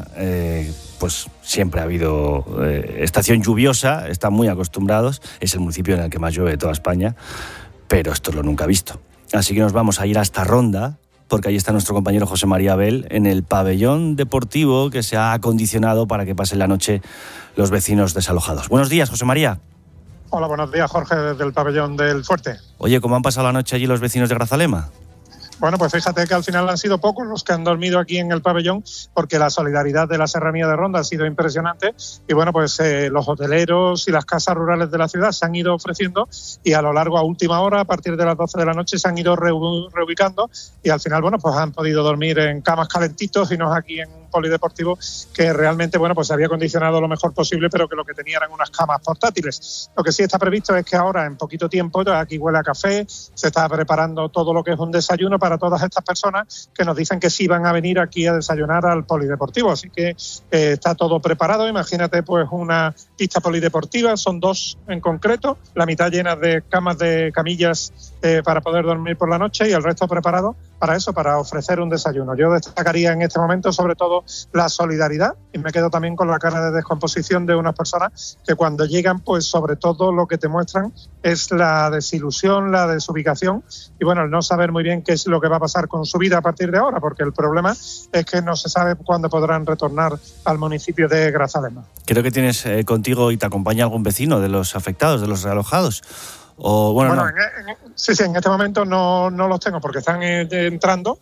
pues siempre ha habido estación lluviosa, están muy acostumbrados, es el municipio en el que más llueve de toda España, pero esto es lo nunca visto. Así que nos vamos a ir hasta Ronda, porque ahí está nuestro compañero José María Abel, en el pabellón deportivo que se ha acondicionado para que pasen la noche los vecinos desalojados. Buenos días, José María. Hola, buenos días, Jorge, desde el pabellón del Fuerte. Oye, ¿cómo han pasado la noche allí los vecinos de Grazalema? Bueno, pues fíjate que al final han sido pocos los que han dormido aquí en el pabellón, porque la solidaridad de la Serranía de Ronda ha sido impresionante y bueno, pues los hoteleros y las casas rurales de la ciudad se han ido ofreciendo y a lo largo, a última hora, a partir de las 12 de la noche, se han ido reubicando y al final, bueno, pues han podido dormir en camas calentitos y no aquí en un polideportivo que realmente, bueno, pues se había condicionado lo mejor posible, pero que lo que tenía eran unas camas portátiles. Lo que sí está previsto es que ahora, en poquito tiempo, aquí huele a café, se está preparando todo lo que es un desayuno para todas estas personas que nos dicen que sí van a venir aquí a desayunar al polideportivo. Así que está todo preparado. Imagínate pues una pista polideportiva, son dos en concreto, la mitad llena de camas de camillas para poder dormir por la noche y el resto preparado para eso, para ofrecer un desayuno. Yo destacaría en este momento sobre todo la solidaridad y me quedo también con la cara de descomposición de unas personas que cuando llegan pues sobre todo lo que te muestran es la desilusión, la desubicación y bueno, el no saber muy bien qué es lo que va a pasar con su vida a partir de ahora, porque el problema es que no se sabe cuándo podrán retornar al municipio de Grazalema. Creo que tienes contigo y te acompaña algún vecino de los afectados, de los realojados. O, bueno, no. Sí, en este momento no los tengo porque están entrando.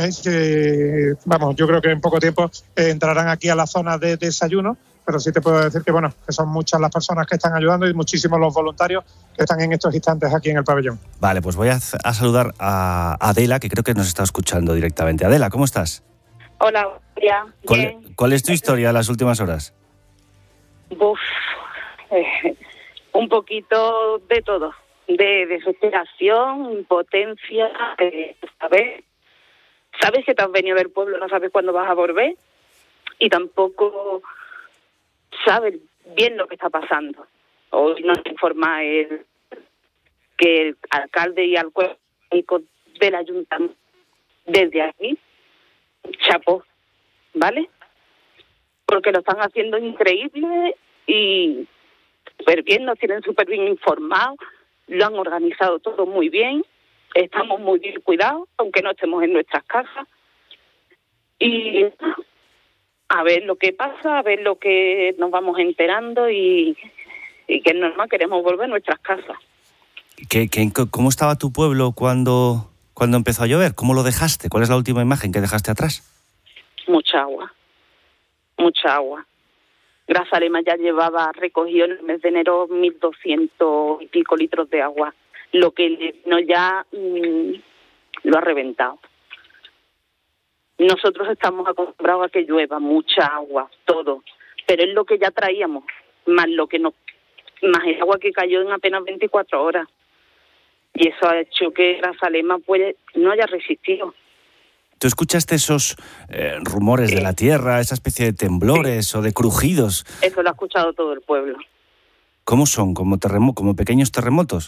Vamos, yo creo que en poco tiempo entrarán aquí a la zona de desayuno, pero sí te puedo decir que bueno, que son muchas las personas que están ayudando y muchísimos los voluntarios que están en estos instantes aquí en el pabellón. Vale, pues voy a saludar a Adela, que creo que nos está escuchando directamente. Adela, ¿cómo estás? Hola, ya. ¿Cuál es tu historia de las últimas horas? Un poquito de todo. De desesperación, impotencia, sabes que te has venido del pueblo, no sabes cuándo vas a volver y tampoco sabes bien lo que está pasando. Hoy nos informa que el alcalde y el cuerpo del ayuntamiento desde aquí, chapó, ¿vale? Porque lo están haciendo increíble y súper bien, nos tienen súper bien informados. lo han organizado todo muy bien, estamos muy bien cuidados, aunque no estemos en nuestras casas. Y a ver lo que pasa, a ver lo que nos vamos enterando y que es normal, queremos volver a nuestras casas. ¿Cómo estaba tu pueblo cuando empezó a llover? ¿Cómo lo dejaste? ¿Cuál es la última imagen que dejaste atrás? Mucha agua. Grazalema ya llevaba recogido en el mes de enero 1.200 y pico litros de agua. Lo que no ya lo ha reventado. Nosotros estamos acostumbrados a que llueva, mucha agua, todo. Pero es lo que ya traíamos, más más el agua que cayó en apenas 24 horas. Y eso ha hecho que Grazalema no haya resistido. ¿Tú escuchaste esos rumores de la tierra, esa especie de temblores o de crujidos? Eso lo ha escuchado todo el pueblo. ¿Cómo son? ¿Como pequeños terremotos?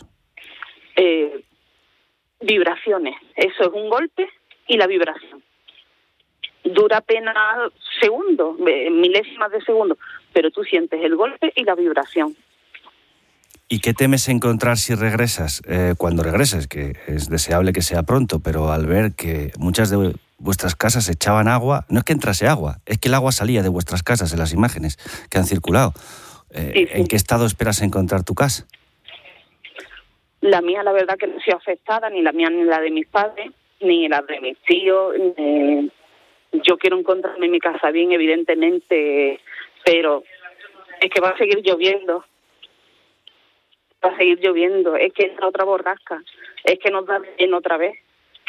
Vibraciones. Eso es un golpe y la vibración. Dura apenas segundos, milésimas de segundo, pero tú sientes el golpe y la vibración. ¿Y qué temes encontrar si regresas? Cuando regreses, que es deseable que sea pronto, pero al ver que muchas de vuestras casas echaban agua, no es que entrase agua, es que el agua salía de vuestras casas en las imágenes que han circulado. Sí. ¿En qué estado esperas encontrar tu casa? La mía, la verdad que no ha sido afectada, ni la mía ni la de mis padres, ni la de mis tíos. Yo quiero encontrarme mi casa bien, evidentemente, pero es que va a seguir lloviendo. Es que es otra borrasca, es que nos da bien otra vez.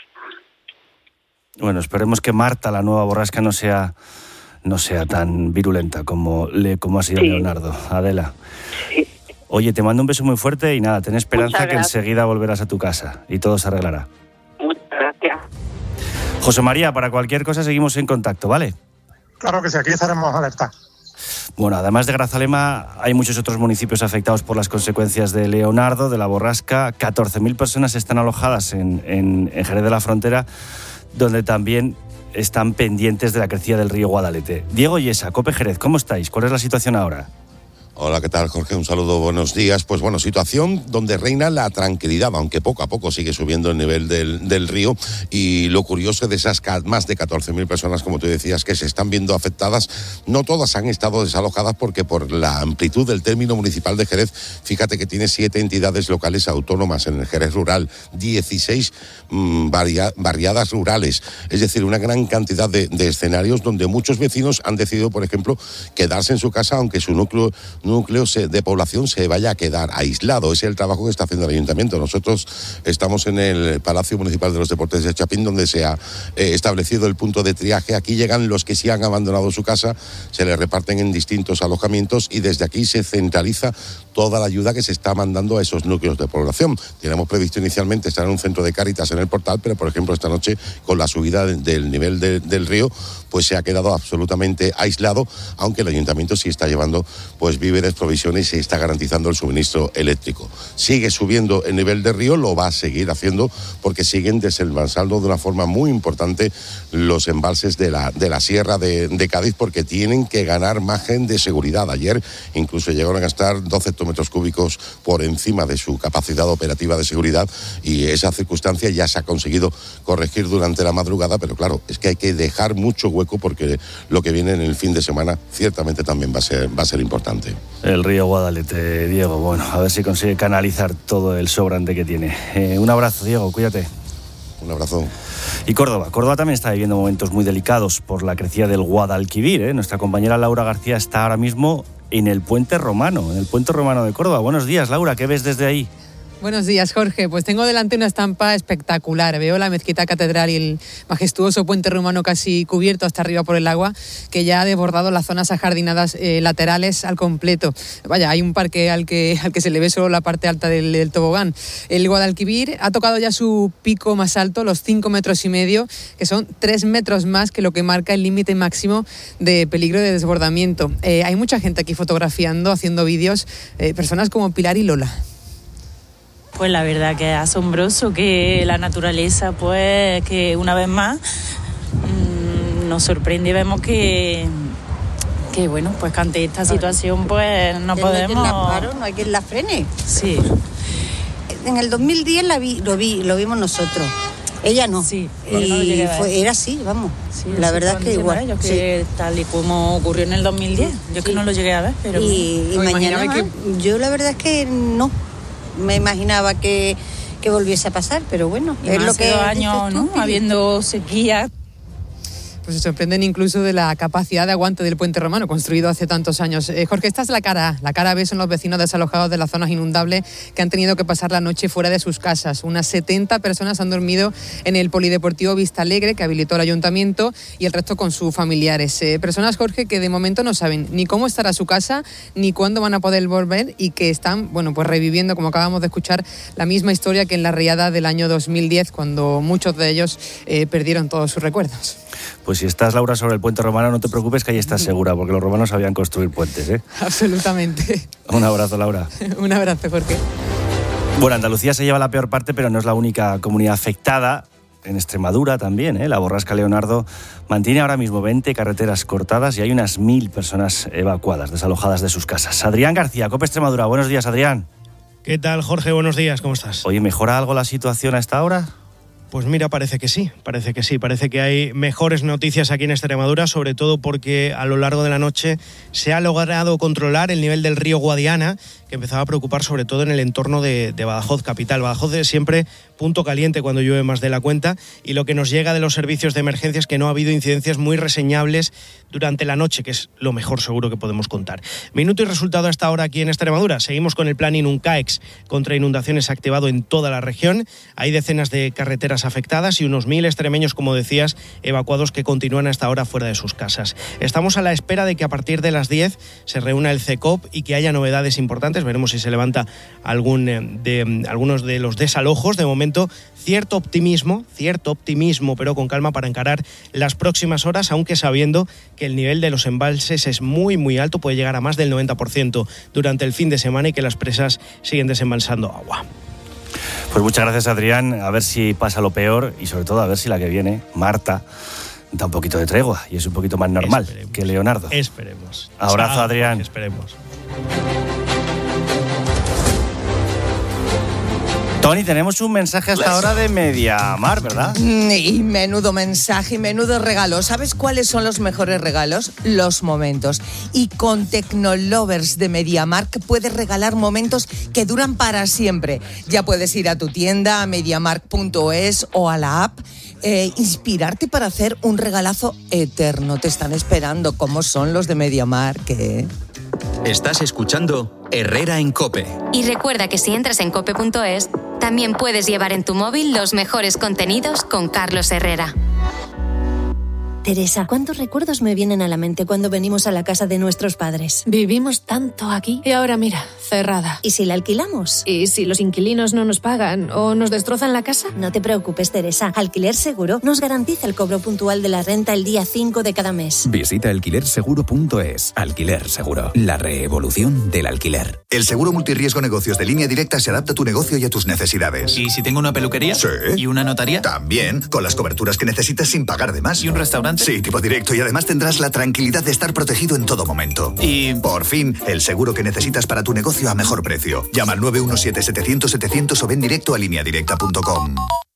Bueno, esperemos que Marta, la nueva borrasca, no sea tan virulenta como ha sido Leonardo. Adela. Sí. Oye, te mando un beso muy fuerte y nada, ten esperanza que enseguida volverás a tu casa y todo se arreglará. Muchas gracias. José María, para cualquier cosa seguimos en contacto, ¿vale? Claro que sí, aquí estaremos alerta. Bueno, además de Grazalema, hay muchos otros municipios afectados por las consecuencias de Leonardo, de la borrasca. 14.000 personas están alojadas en Jerez de la Frontera, donde también están pendientes de la crecida del río Guadalete. Diego Yesa, COPE Jerez, ¿cómo estáis? ¿Cuál es la situación ahora? Hola, ¿qué tal, Jorge? Un saludo, buenos días. Pues bueno, situación donde reina la tranquilidad, aunque poco a poco sigue subiendo el nivel del río, y lo curioso de esas más de 14.000 personas, como tú decías, que se están viendo afectadas, no todas han estado desalojadas porque por la amplitud del término municipal de Jerez, fíjate que tiene 7 entidades locales autónomas en el Jerez rural, 16 barriadas rurales, es decir, una gran cantidad de escenarios donde muchos vecinos han decidido, por ejemplo, quedarse en su casa aunque su núcleo de población se vaya a quedar aislado. Ese es el trabajo que está haciendo el ayuntamiento. Nosotros estamos en el Palacio Municipal de los Deportes de Chapín, donde se ha establecido el punto de triaje. Aquí llegan los que sí han abandonado su casa, se les reparten en distintos alojamientos y desde aquí se centraliza toda la ayuda que se está mandando a esos núcleos de población. Teníamos previsto inicialmente estar en un centro de Cáritas en el Portal, pero por ejemplo esta noche con la subida del nivel del río, pues se ha quedado absolutamente aislado, aunque el ayuntamiento sí está llevando pues víveres, provisiones y se está garantizando el suministro eléctrico. Sigue subiendo el nivel del río, lo va a seguir haciendo porque siguen desembalsando de una forma muy importante los embalses de la sierra de Cádiz, porque tienen que ganar margen de seguridad. Ayer incluso llegaron a gastar 12 hectómetros cúbicos por encima de su capacidad operativa de seguridad, y esa circunstancia ya se ha conseguido corregir durante la madrugada, pero claro, es que hay que dejar mucho hueco porque lo que viene en el fin de semana ciertamente también va a ser importante. El río Guadalete, Diego, bueno, a ver si consigue canalizar todo el sobrante que tiene. Un abrazo, Diego, cuídate. Un abrazo. Y Córdoba también está viviendo momentos muy delicados por la crecida del Guadalquivir. Nuestra compañera Laura García está ahora mismo en el Puente Romano de Córdoba. Buenos días, Laura, ¿qué ves desde ahí? Buenos días, Jorge. Pues tengo delante una estampa espectacular. Veo la mezquita catedral y el majestuoso puente romano casi cubierto hasta arriba por el agua, que ya ha desbordado las zonas ajardinadas laterales al completo. Vaya, hay un parque al que se le ve solo la parte alta del tobogán. El Guadalquivir ha tocado ya su pico más alto, los 5,5 metros, que son 3 metros más que lo que marca el límite máximo de peligro de desbordamiento. Hay mucha gente aquí fotografiando, haciendo vídeos, personas como Pilar y Lola. Pues la verdad que es asombroso que la naturaleza, pues, que una vez más nos sorprende y vemos que bueno, pues que ante esta situación, pues no podemos... No hay quien la frene. Sí. en el 2010 lo vimos nosotros. Ella no. Sí, y no lo llegué a ver. era así, vamos. Sí, la sí, verdad es que igual. Ellos, que tal y como ocurrió en el 2010. Yo es que no lo llegué a ver, pero... Y mañana yo la verdad es que no me imaginaba que volviese a pasar, pero bueno, Y es más lo que... 2 años, ¿no? Habiendo sequía. Pues se sorprenden incluso de la capacidad de aguante del puente romano, construido hace tantos años. Jorge, esta es la cara A. La cara B son los vecinos desalojados de las zonas inundables que han tenido que pasar la noche fuera de sus casas. Unas 70 personas han dormido en el Polideportivo Vista Alegre, que habilitó el ayuntamiento, y el resto con sus familiares. Personas, Jorge, que de momento no saben ni cómo estará su casa, ni cuándo van a poder volver, y que están, bueno, pues reviviendo, como acabamos de escuchar, la misma historia que en la riada del año 2010, cuando muchos de ellos perdieron todos sus recuerdos. Pues si estás, Laura, sobre el puente romano, no te preocupes, que ahí estás segura, porque los romanos sabían construir puentes, ¿eh? Absolutamente. Un abrazo, Laura. Un abrazo, Jorge. Bueno, Andalucía se lleva la peor parte, pero no es la única comunidad afectada. En Extremadura también, ¿eh? La borrasca Leonardo mantiene ahora mismo 20 carreteras cortadas y hay unas 1.000 personas evacuadas, desalojadas de sus casas. Adrián García, COPE Extremadura. Buenos días, Adrián. ¿Qué tal, Jorge? Buenos días, ¿cómo estás? Oye, ¿mejora algo la situación a esta hora? Pues mira, parece que sí. Parece que hay mejores noticias aquí en Extremadura, sobre todo porque a lo largo de la noche se ha logrado controlar el nivel del río Guadiana, que empezaba a preocupar sobre todo en el entorno de Badajoz capital. Badajoz es siempre punto caliente cuando llueve más de la cuenta, y lo que nos llega de los servicios de emergencia es que no ha habido incidencias muy reseñables durante la noche, que es lo mejor seguro que podemos contar. Minuto y resultado hasta ahora aquí en Extremadura. Seguimos con el plan Inuncaex contra inundaciones activado en toda la región. Hay decenas de carreteras afectadas y unos 1.000 extremeños, como decías, evacuados, que continúan hasta ahora fuera de sus casas. Estamos a la espera de que a partir de las 10 se reúna el CECOP y que haya novedades importantes. Veremos si se levanta algunos de los desalojos. De momento, cierto optimismo, pero con calma para encarar las próximas horas, aunque sabiendo que el nivel de los embalses es muy, muy alto, puede llegar a más del 90% durante el fin de semana, y que las presas siguen desembalsando agua. Pues muchas gracias, Adrián. A ver si pasa lo peor y sobre todo a ver si la que viene, Marta, da un poquito de tregua y es un poquito más normal que Leonardo. Esperemos. Abrazo, Adrián. Esperemos. Tony, tenemos un mensaje hasta ahora de Mediamar, ¿verdad? Y menudo mensaje y menudo regalo. ¿Sabes cuáles son los mejores regalos? Los momentos. Y con Tecnolovers de Mediamarkt puedes regalar momentos que duran para siempre. Ya puedes ir a tu tienda, a mediamarkt.es o a la app, inspirarte para hacer un regalazo eterno. Te están esperando. ¿Cómo son los de Mediamarkt? Estás escuchando Herrera en COPE. Y recuerda que si entras en cope.es, también puedes llevar en tu móvil los mejores contenidos con Carlos Herrera. Teresa, ¿cuántos recuerdos me vienen a la mente cuando venimos a la casa de nuestros padres? Vivimos tanto aquí y ahora mira, cerrada. ¿Y si la alquilamos? ¿Y si los inquilinos no nos pagan o nos destrozan la casa? No te preocupes, Teresa. Alquiler Seguro nos garantiza el cobro puntual de la renta el día 5 de cada mes. Visita alquilerseguro.es. Alquiler Seguro, la revolución del alquiler. El seguro multirriesgo negocios de Línea Directa se adapta a tu negocio y a tus necesidades. ¿Y si tengo una peluquería? Sí. ¿Y una notaría? También, con las coberturas que necesitas sin pagar de más. ¿Y un restaurante? Sí, tipo directo, y además tendrás la tranquilidad de estar protegido en todo momento. Y... por fin, el seguro que necesitas para tu negocio a mejor precio. Llama al 917-700-700 o ven directo a lineadirecta.com.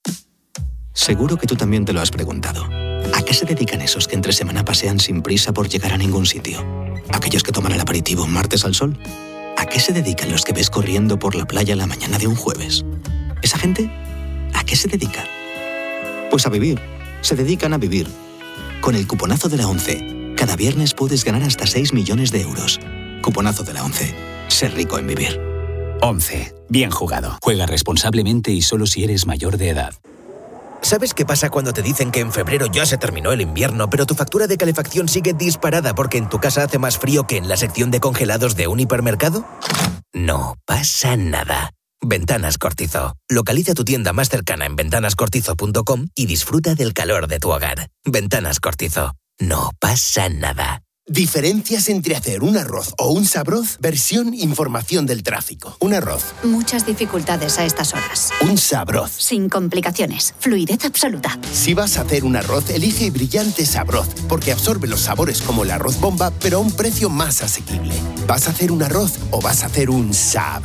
Seguro que tú también te lo has preguntado. ¿A qué se dedican esos que entre semana pasean sin prisa por llegar a ningún sitio? ¿Aquellos que toman el aperitivo un martes al sol? ¿A qué se dedican los que ves corriendo por la playa la mañana de un jueves? ¿Esa gente? ¿A qué se dedica? Pues a vivir. Se dedican a vivir. Con el cuponazo de la ONCE, cada viernes puedes ganar hasta 6 millones de euros. Cuponazo de la ONCE. Ser rico en vivir. ONCE. Bien jugado. Juega responsablemente y solo si eres mayor de edad. ¿Sabes qué pasa cuando te dicen que en febrero ya se terminó el invierno, pero tu factura de calefacción sigue disparada porque en tu casa hace más frío que en la sección de congelados de un hipermercado? No pasa nada. Ventanas Cortizo. Localiza tu tienda más cercana en ventanascortizo.com y disfruta del calor de tu hogar. Ventanas Cortizo. No pasa nada. Diferencias entre hacer un arroz o un sabroz, versión información del tráfico. Un arroz. Muchas dificultades a estas horas. Un sabroz. Sin complicaciones. Fluidez absoluta. Si vas a hacer un arroz, elige Brillante Sabroz, porque absorbe los sabores como el arroz bomba, pero a un precio más asequible. ¿Vas a hacer un arroz o vas a hacer un sabroz?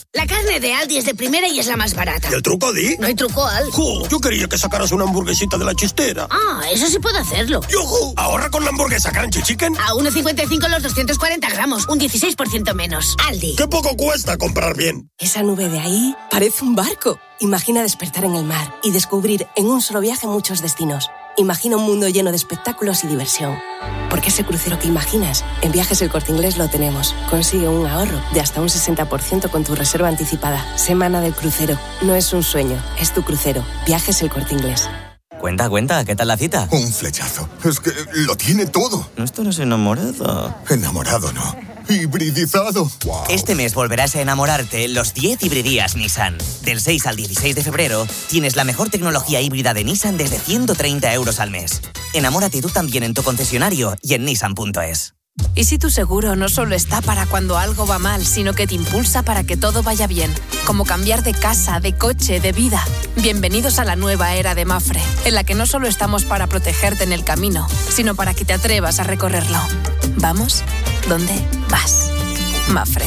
La carne de Aldi es de primera y es la más barata. ¿Y el truco, Di? No hay truco, Al. ¡Jo! Yo quería que sacaras una hamburguesita de la chistera. Ah, eso sí puedo hacerlo. ¡Yujú! Ahorra con la hamburguesa Crunchy Chicken. A 1,55 los 240 gramos, un 16% menos. Aldi. ¡Qué poco cuesta comprar bien! Esa nube de ahí parece un barco. Imagina despertar en el mar y descubrir en un solo viaje muchos destinos. Imagina un mundo lleno de espectáculos y diversión. Porque ese crucero que imaginas, en Viajes El Corte Inglés lo tenemos. Consigue un ahorro de hasta un 60% con tu reserva anticipada. Semana del crucero. No es un sueño, es tu crucero. Viajes El Corte Inglés. Cuenta, ¿qué tal la cita? Un flechazo. Es que lo tiene todo. No estarás enamorado. Enamorado no. Hibridizado. Wow. Este mes volverás a enamorarte los 10 hibridías Nissan. Del 6 al 16 de febrero tienes la mejor tecnología híbrida de Nissan desde 130 euros al mes. Enamórate tú también en tu concesionario y en nissan.es. ¿Y si tu seguro no solo está para cuando algo va mal, sino que te impulsa para que todo vaya bien? Como cambiar de casa, de coche, de vida. Bienvenidos a la nueva era de Mapfre, en la que no solo estamos para protegerte en el camino, sino para que te atrevas a recorrerlo. ¿Vamos? ¿Dónde vas? Mapfre.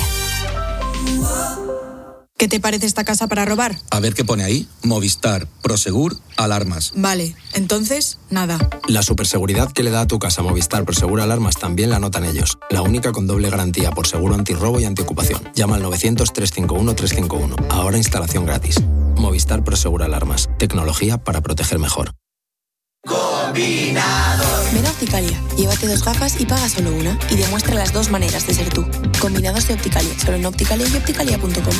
¿Qué te parece esta casa para robar? A ver qué pone ahí. Movistar, Prosegur, alarmas. Vale, entonces, nada. La superseguridad que le da a tu casa Movistar Prosegur Alarmas también la notan ellos. La única con doble garantía por seguro antirrobo y antiocupación. Llama al 900-351-351. Ahora instalación gratis. Movistar Prosegur Alarmas. Tecnología para proteger mejor. Combinados. Ven a Opticalia, llévate 2 gafas y paga solo una. Y demuestra las 2 maneras de ser tú. Combinados de Opticalia, solo en Opticalia y opticalia.com.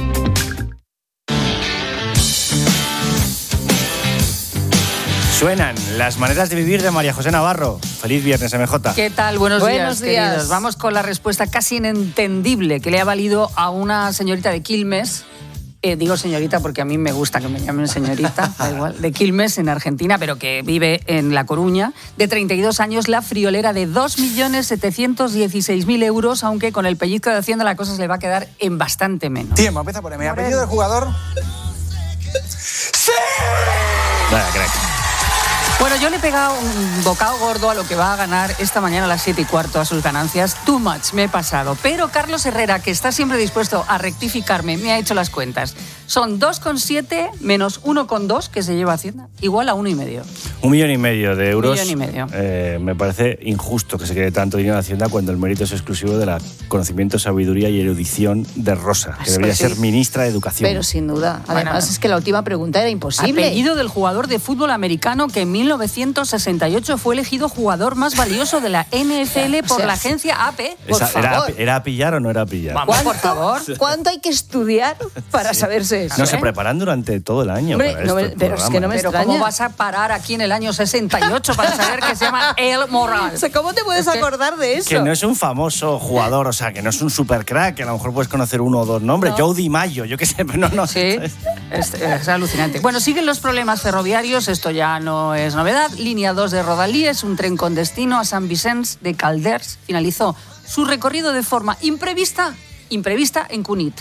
Suenan las maneras de vivir de María José Navarro. Feliz viernes, MJ. ¿Qué tal? Buenos días, queridos. Vamos con la respuesta casi inentendible que le ha valido a una señorita de Quilmes. Digo señorita porque a mí me gusta que me llamen señorita, da igual, de Quilmes, en Argentina, pero que vive en La Coruña, de 32 años, la friolera de 2.716.000 euros, aunque con el pellizco de Hacienda la cosa se le va a quedar en bastante menos. Tiempo, empieza a ponerme apellido del jugador. ¡Sí! Vaya, crack. Bueno, yo le he pegado un bocado gordo a lo que va a ganar esta mañana a las 7:15 a sus ganancias. Too much, me he pasado. Pero Carlos Herrera, que está siempre dispuesto a rectificarme, me ha hecho las cuentas. Son 2,7 menos 1,2 que se lleva Hacienda, igual a 1,5. 1,5 millones de euros. 1,5 millones. Me parece injusto que se quede tanto dinero en Hacienda cuando el mérito es exclusivo de la conocimiento, sabiduría y erudición de Rosa, que debería ser ministra de Educación. Pero sin duda. Además, es que la última pregunta era imposible. Apellido del jugador de fútbol americano que en 1968 fue elegido jugador más valioso de la NFL por la agencia AP. Por favor. ¿Era a pillar o no era a pillar? Vamos, por favor. ¿Cuánto hay que estudiar para saberse eso? No, se preparan durante todo el año. Hombre, para esto, pero es que no me extraña. ¿Cómo vas a parar aquí en el año 68 para saber que se llama El Moral? O sea, ¿cómo te puedes acordar de eso? Que no es un famoso jugador, o sea, que no es un supercrack, que a lo mejor puedes conocer 1 o 2 nombres. No. Joe DiMaggio, yo qué sé, pero no. Sí, es alucinante. Bueno, siguen los problemas ferroviarios, esto ya no es novedad. Línea 2 de Rodalies, un tren con destino a Sant Vicenç de Calders, finalizó su recorrido de forma imprevista en Cunit.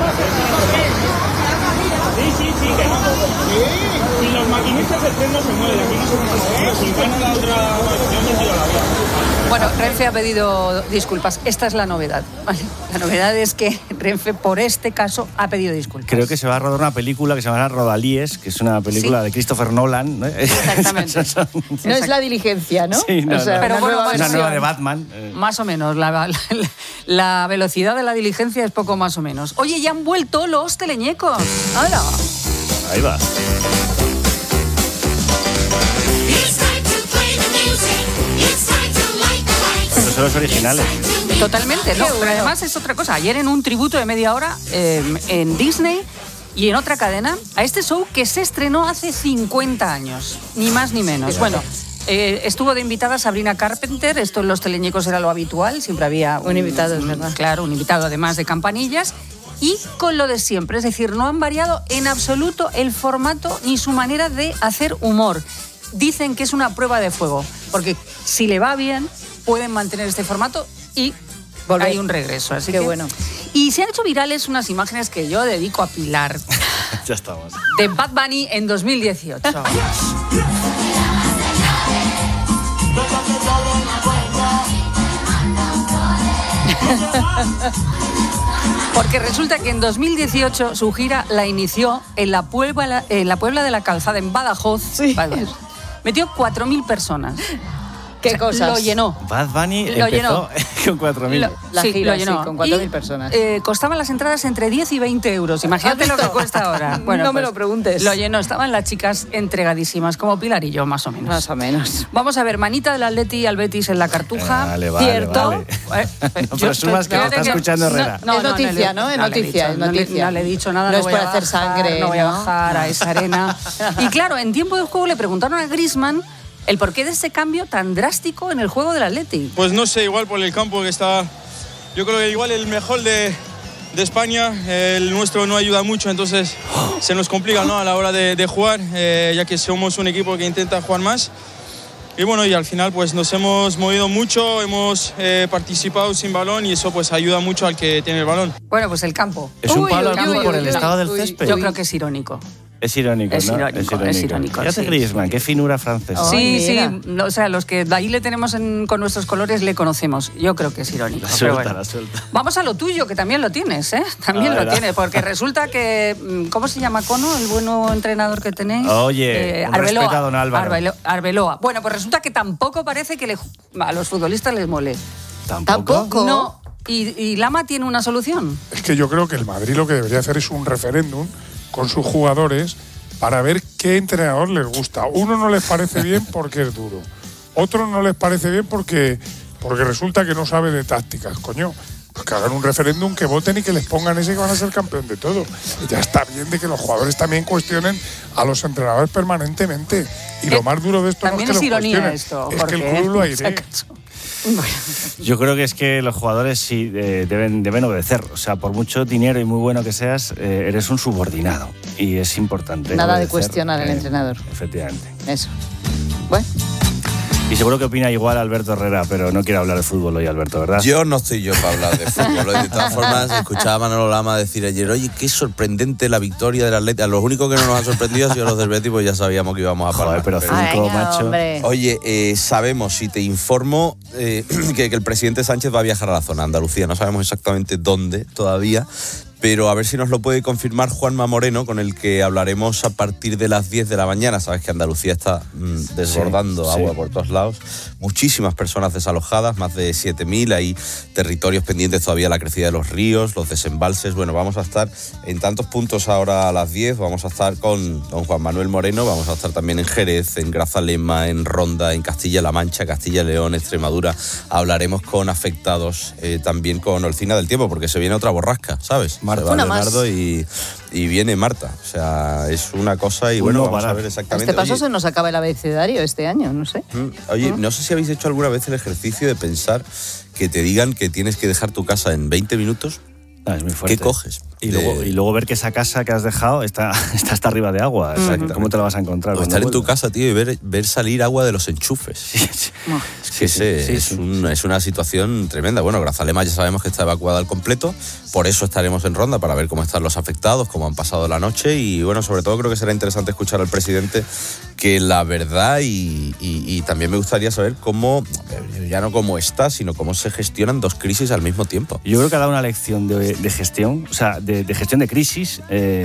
Sí, que no. Si los maquinistas el tren no se mueven, aquí no se mueve. Si van a la otra versión, me tiro la vía. Bueno, Renfe ha pedido disculpas. Esta es la novedad, ¿vale? La novedad es que Renfe, por este caso, ha pedido disculpas. Creo que se va a rodar una película que se llama Rodalies, que es una película de Christopher Nolan, ¿no? Exactamente. No es La Diligencia, ¿no? Sí, no, o sea, pero bueno, una nueva de Batman. Más o menos. La velocidad de la diligencia es poco más o menos. Oye, ya han vuelto los teleñecos. ¡Hala! Ahí va. Esos son los originales. Totalmente, no, pero además es otra cosa. Ayer en un tributo de media hora en Disney y en otra cadena a este show que se estrenó hace 50 años, ni más ni menos. Bueno, estuvo de invitada Sabrina Carpenter. Esto en los teleñecos era lo habitual, siempre había un invitado, es verdad. Claro, un invitado además de campanillas. Y con lo de siempre, es decir, no han variado en absoluto el formato ni su manera de hacer humor. Dicen que es una prueba de fuego, porque si le va bien, pueden mantener este formato y hay un regreso. Así que bueno. Y se han hecho virales unas imágenes que yo dedico a Pilar. Ya estamos. De Bad Bunny en 2018. Porque resulta que en 2018 su gira la inició en la Puebla de la Calzada, en Badajoz. Sí. Metió 4.000 personas. ¿Qué cosas? Lo llenó. Bad Bunny Lo llenó. con 4.000. La gira, lo llenó. sí, con 4.000 personas. Costaban las entradas entre 10 y 20 euros. Imagínate lo que cuesta ahora. Bueno, no me lo preguntes. Lo llenó. Estaban las chicas entregadísimas, como Pilar y yo, más o menos. Más o menos. Vamos a ver, manita del Atleti al Betis en la Cartuja. Vale, ¿Cierto? Vale. No presumas que está escuchando Herrera. No, es noticia, ¿no? Es noticia. No le he dicho nada. No es por hacer sangre. No voy a bajar a esa arena. Y claro, en tiempo de juego le preguntaron a Griezmann el porqué de ese cambio tan drástico en el juego del Atleti. Pues no sé, igual por el campo que está, yo creo que igual el mejor de España, el nuestro no ayuda mucho, entonces se nos complica, ¿no?, a la hora de jugar, ya que somos un equipo que intenta jugar más. Y bueno, y al final pues nos hemos movido mucho, hemos participado sin balón y eso pues ayuda mucho al que tiene el balón. Bueno, pues el campo. ¿Es un palo al campo por el estado del césped? Yo creo que es irónico. Es irónico, es ¿no? Irónico, es irónico. Fíjate, sí. Griezmann, qué finura francesa. Sí, o sea, los que de ahí le tenemos con nuestros colores le conocemos. Yo creo que es irónico. La suelta. Vamos a lo tuyo, que también lo tienes, ¿eh? También lo tienes, porque resulta que, ¿cómo se llama Cono, el bueno entrenador que tenéis? Oye, Arbeloa. Respeta a don Álvaro. Arbeloa. Bueno, pues resulta que tampoco parece que a los futbolistas les mole. ¿Tampoco? No. ¿Y Lama tiene una solución? Es que yo creo que el Madrid lo que debería hacer es un referéndum con sus jugadores para ver qué entrenador les gusta. Uno no les parece bien porque es duro. Otro no les parece bien porque resulta que no sabe de tácticas. Coño, pues que hagan un referéndum, que voten y que les pongan ese que van a ser campeón de todo. Y ya está bien de que los jugadores también cuestionen a los entrenadores permanentemente. Y lo más duro de esto no es que los cuestionen, esto, es que el club lo aire. Yo creo que es que los jugadores sí deben obedecer. O sea, por mucho dinero y muy bueno que seas, eres un subordinado. Y es importante. Nada de cuestionar al entrenador. Efectivamente. Eso. Bueno. Y seguro que opina igual Alberto Herrera, pero no quiere hablar de fútbol hoy, Alberto, ¿verdad? Yo no estoy yo para hablar de fútbol. De todas formas, escuchaba a Manolo Lama decir ayer, oye, qué sorprendente la victoria del Atleti. A los únicos que no nos han sorprendido han sido los del Betis, pues ya sabíamos que íbamos a parar. Pero 5, macho. Hombre. Oye, sabemos, si te informo, que el presidente Sánchez va a viajar a la zona Andalucía. No sabemos exactamente dónde todavía, pero a ver si nos lo puede confirmar Juanma Moreno, con el que hablaremos a partir de las 10 de la mañana. Sabes que Andalucía está desbordando agua por todos lados. Muchísimas personas desalojadas, más de 7.000. Hay territorios pendientes todavía, la crecida de los ríos, los desembalses. Bueno, vamos a estar en tantos puntos ahora a las 10. Vamos a estar con don Juan Manuel Moreno. Vamos a estar también en Jerez, en Grazalema, en Ronda, en Castilla-La Mancha, Castilla-León, Extremadura. Hablaremos con afectados, también con Olcina del Tiempo, porque se viene otra borrasca, ¿sabes? Se va Leonardo y viene Marta. O sea, es una cosa y bueno, vamos a ver exactamente. Este paso se nos acaba el abecedario este año, no sé. Oye, no sé si habéis hecho alguna vez el ejercicio de pensar que te digan que tienes que dejar tu casa en 20 minutos. No, es muy fuerte. ¿Qué coges? Y luego ver que esa casa que has dejado está hasta arriba de agua. ¿Cómo te la vas a encontrar? O estar en tu casa, tío, y ver salir agua de los enchufes. Sí. Es una situación tremenda. Bueno, Grazalema ya sabemos que está evacuada al completo. Por eso estaremos en Ronda, para ver cómo están los afectados, cómo han pasado la noche. Y bueno, sobre todo creo que será interesante escuchar al presidente, que la verdad, y también me gustaría saber cómo, ya no cómo está, sino cómo se gestionan dos crisis al mismo tiempo. Yo creo que ha dado una lección de gestión, o sea, de gestión de crisis,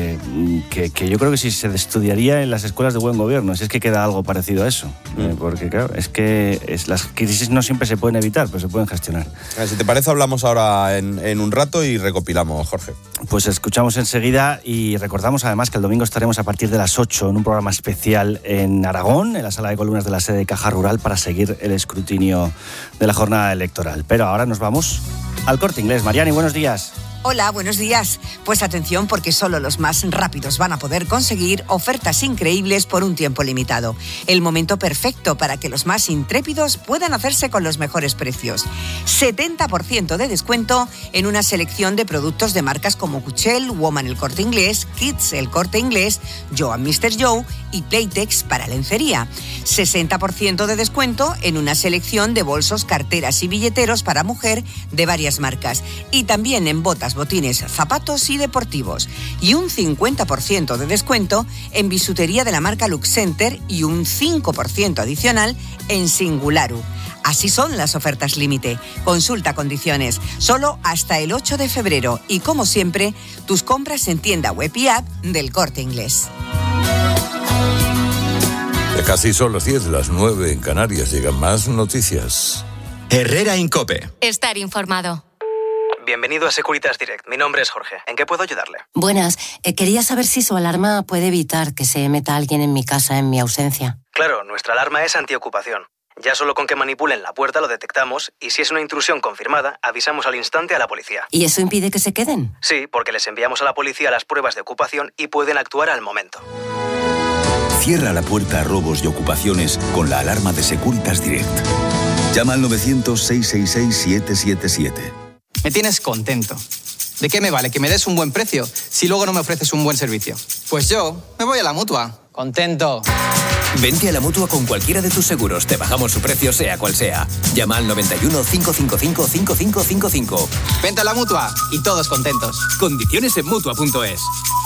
que yo creo que sí se estudiaría en las escuelas de buen gobierno, si es que queda algo parecido a eso. Porque claro, es que las crisis no siempre se pueden evitar, pero se pueden gestionar. Si te parece, hablamos ahora en un rato y recopilamos, Jorge. Pues escuchamos enseguida y recordamos además que el domingo estaremos a partir de las 8 en un programa especial en Aragón, en la sala de columnas de la sede de Caja Rural, para seguir el escrutinio de la jornada electoral. Pero ahora nos vamos al Corte Inglés. Mariani, buenos días. Hola, buenos días. Pues atención, porque solo los más rápidos van a poder conseguir ofertas increíbles por un tiempo limitado. El momento perfecto para que los más intrépidos puedan hacerse con los mejores precios. 70% de descuento en una selección de productos de marcas como Cuchel, Woman El Corte Inglés, Kids El Corte Inglés, Joe & Mr. Joe y Playtex para lencería. 60% de descuento en una selección de bolsos, carteras y billeteros para mujer de varias marcas. Y también en botas camisetas, botines, zapatos y deportivos. Y un 50% de descuento en bisutería de la marca Lux Center y un 5% adicional en Singularu. Así son las ofertas límite. Consulta condiciones. Solo hasta el 8 de febrero. Y como siempre, tus compras en tienda web y app del Corte Inglés. Ya casi son las 10, las 9 en Canarias. Llegan más noticias. Herrera Incope. Estar informado. Bienvenido a Securitas Direct. Mi nombre es Jorge. ¿En qué puedo ayudarle? Buenas. Quería saber si su alarma puede evitar que se meta alguien en mi casa en mi ausencia. Claro, nuestra alarma es antiocupación. Ya solo con que manipulen la puerta lo detectamos y si es una intrusión confirmada, avisamos al instante a la policía. ¿Y eso impide que se queden? Sí, porque les enviamos a la policía las pruebas de ocupación y pueden actuar al momento. Cierra la puerta a robos y ocupaciones con la alarma de Securitas Direct. Llama al 900-666-777. Me tienes contento. ¿De qué me vale que me des un buen precio si luego no me ofreces un buen servicio? Pues yo me voy a la Mutua. Contento. Vente a la Mutua con cualquiera de tus seguros. Te bajamos su precio sea cual sea. Llama al 91 555 5555. Vente a la Mutua y todos contentos. Condiciones en Mutua.es.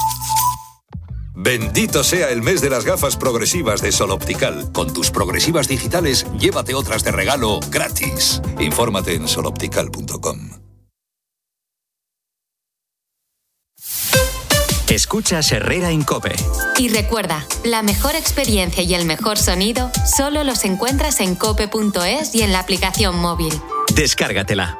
Bendito sea el mes de las gafas progresivas de Sol Optical. Con tus progresivas digitales, llévate otras de regalo gratis. Infórmate en soloptical.com. Escuchas Herrera Incope. Y recuerda, la mejor experiencia y el mejor sonido solo los encuentras en cope.es y en la aplicación móvil. Descárgatela.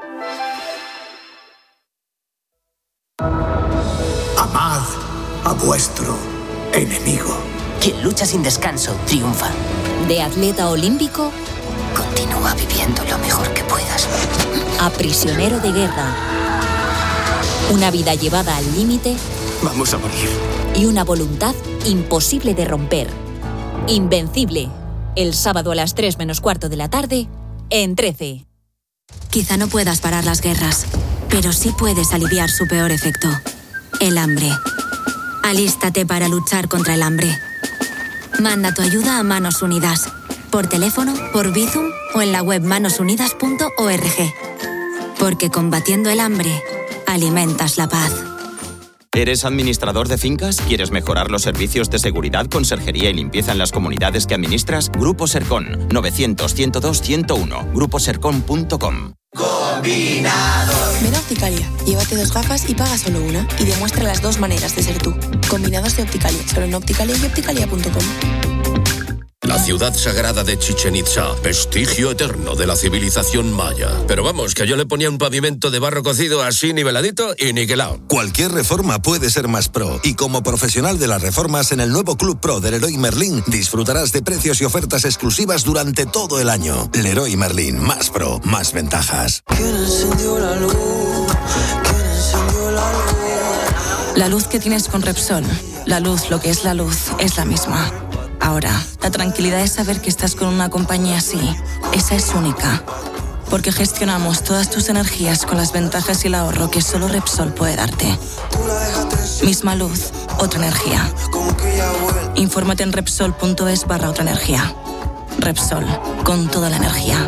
Amad a vuestro enemigo. Quien lucha sin descanso triunfa. De atleta olímpico, continúa viviendo lo mejor que puedas. A prisionero de guerra. Una vida llevada al límite. Vamos a morir. Y una voluntad imposible de romper. Invencible. El sábado a las 3 menos cuarto de la tarde, en 13. Quizá no puedas parar las guerras, pero sí puedes aliviar su peor efecto. El hambre. Alístate para luchar contra el hambre. Manda tu ayuda a Manos Unidas. Por teléfono, por Bizum o en la web manosunidas.org. Porque combatiendo el hambre, alimentas la paz. ¿Eres administrador de fincas? ¿Quieres mejorar los servicios de seguridad, conserjería y limpieza en las comunidades que administras? Grupo Sercon, 900-102-101, gruposercon.com. Combinados. Ven a Opticalia, llévate 2 gafas y paga solo una. Y demuestra las 2 maneras de ser tú. Combinados de Opticalia, solo en Opticalia y opticalia.com. La ciudad sagrada de Chichén Itzá, vestigio eterno de la civilización maya. Pero vamos, que yo le ponía un pavimento de barro cocido así niveladito y niquelado. Cualquier reforma puede ser más pro. Y como profesional de las reformas en el nuevo Club Pro del Leroy Merlin, disfrutarás de precios y ofertas exclusivas durante todo el año. Leroy Merlin, más pro, más ventajas. ¿Quién encendió la luz? ¿Quién encendió la luz? La luz que tienes con Repsol. La luz, lo que es la luz, es la misma. Ahora, la tranquilidad es saber que estás con una compañía así. Esa es única. Porque gestionamos todas tus energías con las ventajas y el ahorro que solo Repsol puede darte. Misma luz, otra energía. Infórmate en Repsol.es/otra energía. Repsol, con toda la energía.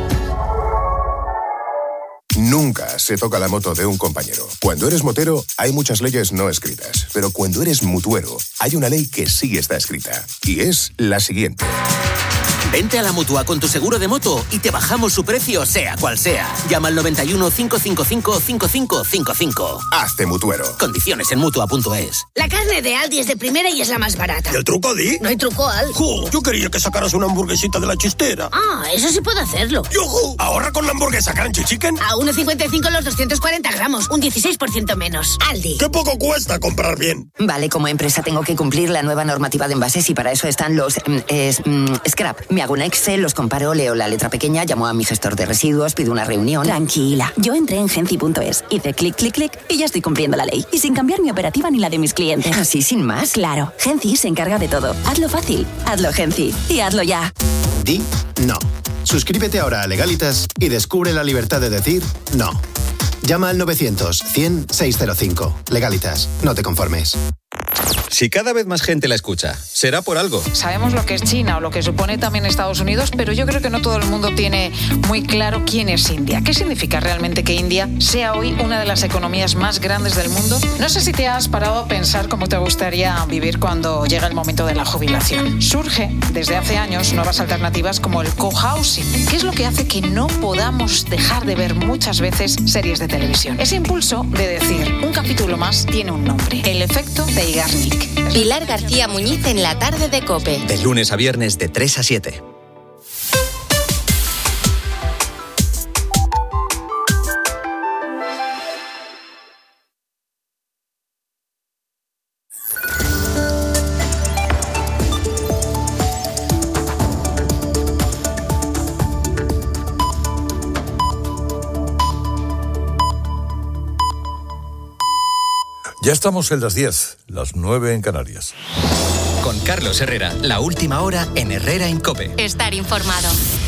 Nunca se toca la moto de un compañero. Cuando eres motero, hay muchas leyes no escritas. Pero cuando eres mutuero, hay una ley que sí está escrita. Y es la siguiente. Vente a la Mutua con tu seguro de moto y te bajamos su precio sea cual sea. Llama al 91 555 5555. Hazte mutuero. Condiciones en Mutua.es. La carne de Aldi es de primera y es la más barata. ¿Y el truco, Di? No hay truco, Al. Yo quería que sacaras una hamburguesita de la chistera. Ah, eso sí puedo hacerlo. ¡Yujú! Ahorra con la hamburguesa Crunchy Chicken. A 1,55 los 240 gramos, un 16% menos. Aldi. ¡Qué poco cuesta comprar bien! Vale, como empresa tengo que cumplir la nueva normativa de envases y para eso están los scrap. Me hago un Excel, los comparo, leo la letra pequeña, llamo a mi gestor de residuos, pido una reunión. Tranquila, yo entré en Genci.es, hice clic, clic, clic y ya estoy cumpliendo la ley. Y sin cambiar mi operativa ni la de mis clientes. ¿Así sin más? Claro, Genci se encarga de todo. Hazlo fácil, hazlo Genci y hazlo ya. Di no. Suscríbete ahora a Legalitas y descubre la libertad de decir no. Llama al 900 100 605. Legalitas, no te conformes. Si cada vez más gente la escucha, será por algo. Sabemos lo que es China o lo que supone también Estados Unidos, pero yo creo que no todo el mundo tiene muy claro quién es India. ¿Qué significa realmente que India sea hoy una de las economías más grandes del mundo? No sé si te has parado a pensar cómo te gustaría vivir cuando llega el momento de la jubilación. Surge desde hace años nuevas alternativas como el cohousing, que es lo que hace que no podamos dejar de ver muchas veces series de televisión. Ese impulso de decir, un capítulo más tiene un nombre, el efecto de Igarnik. Pilar García Muñiz en la tarde de COPE. De lunes a viernes de 3 a 7. Ya estamos en las 10, las 9 en Canarias. Con Carlos Herrera, la última hora en Herrera en COPE. Estar informado.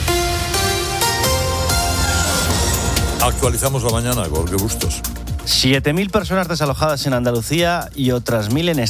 Actualizamos la mañana, Jorge Bustos. 7.000 personas desalojadas en Andalucía y otras 1.000 en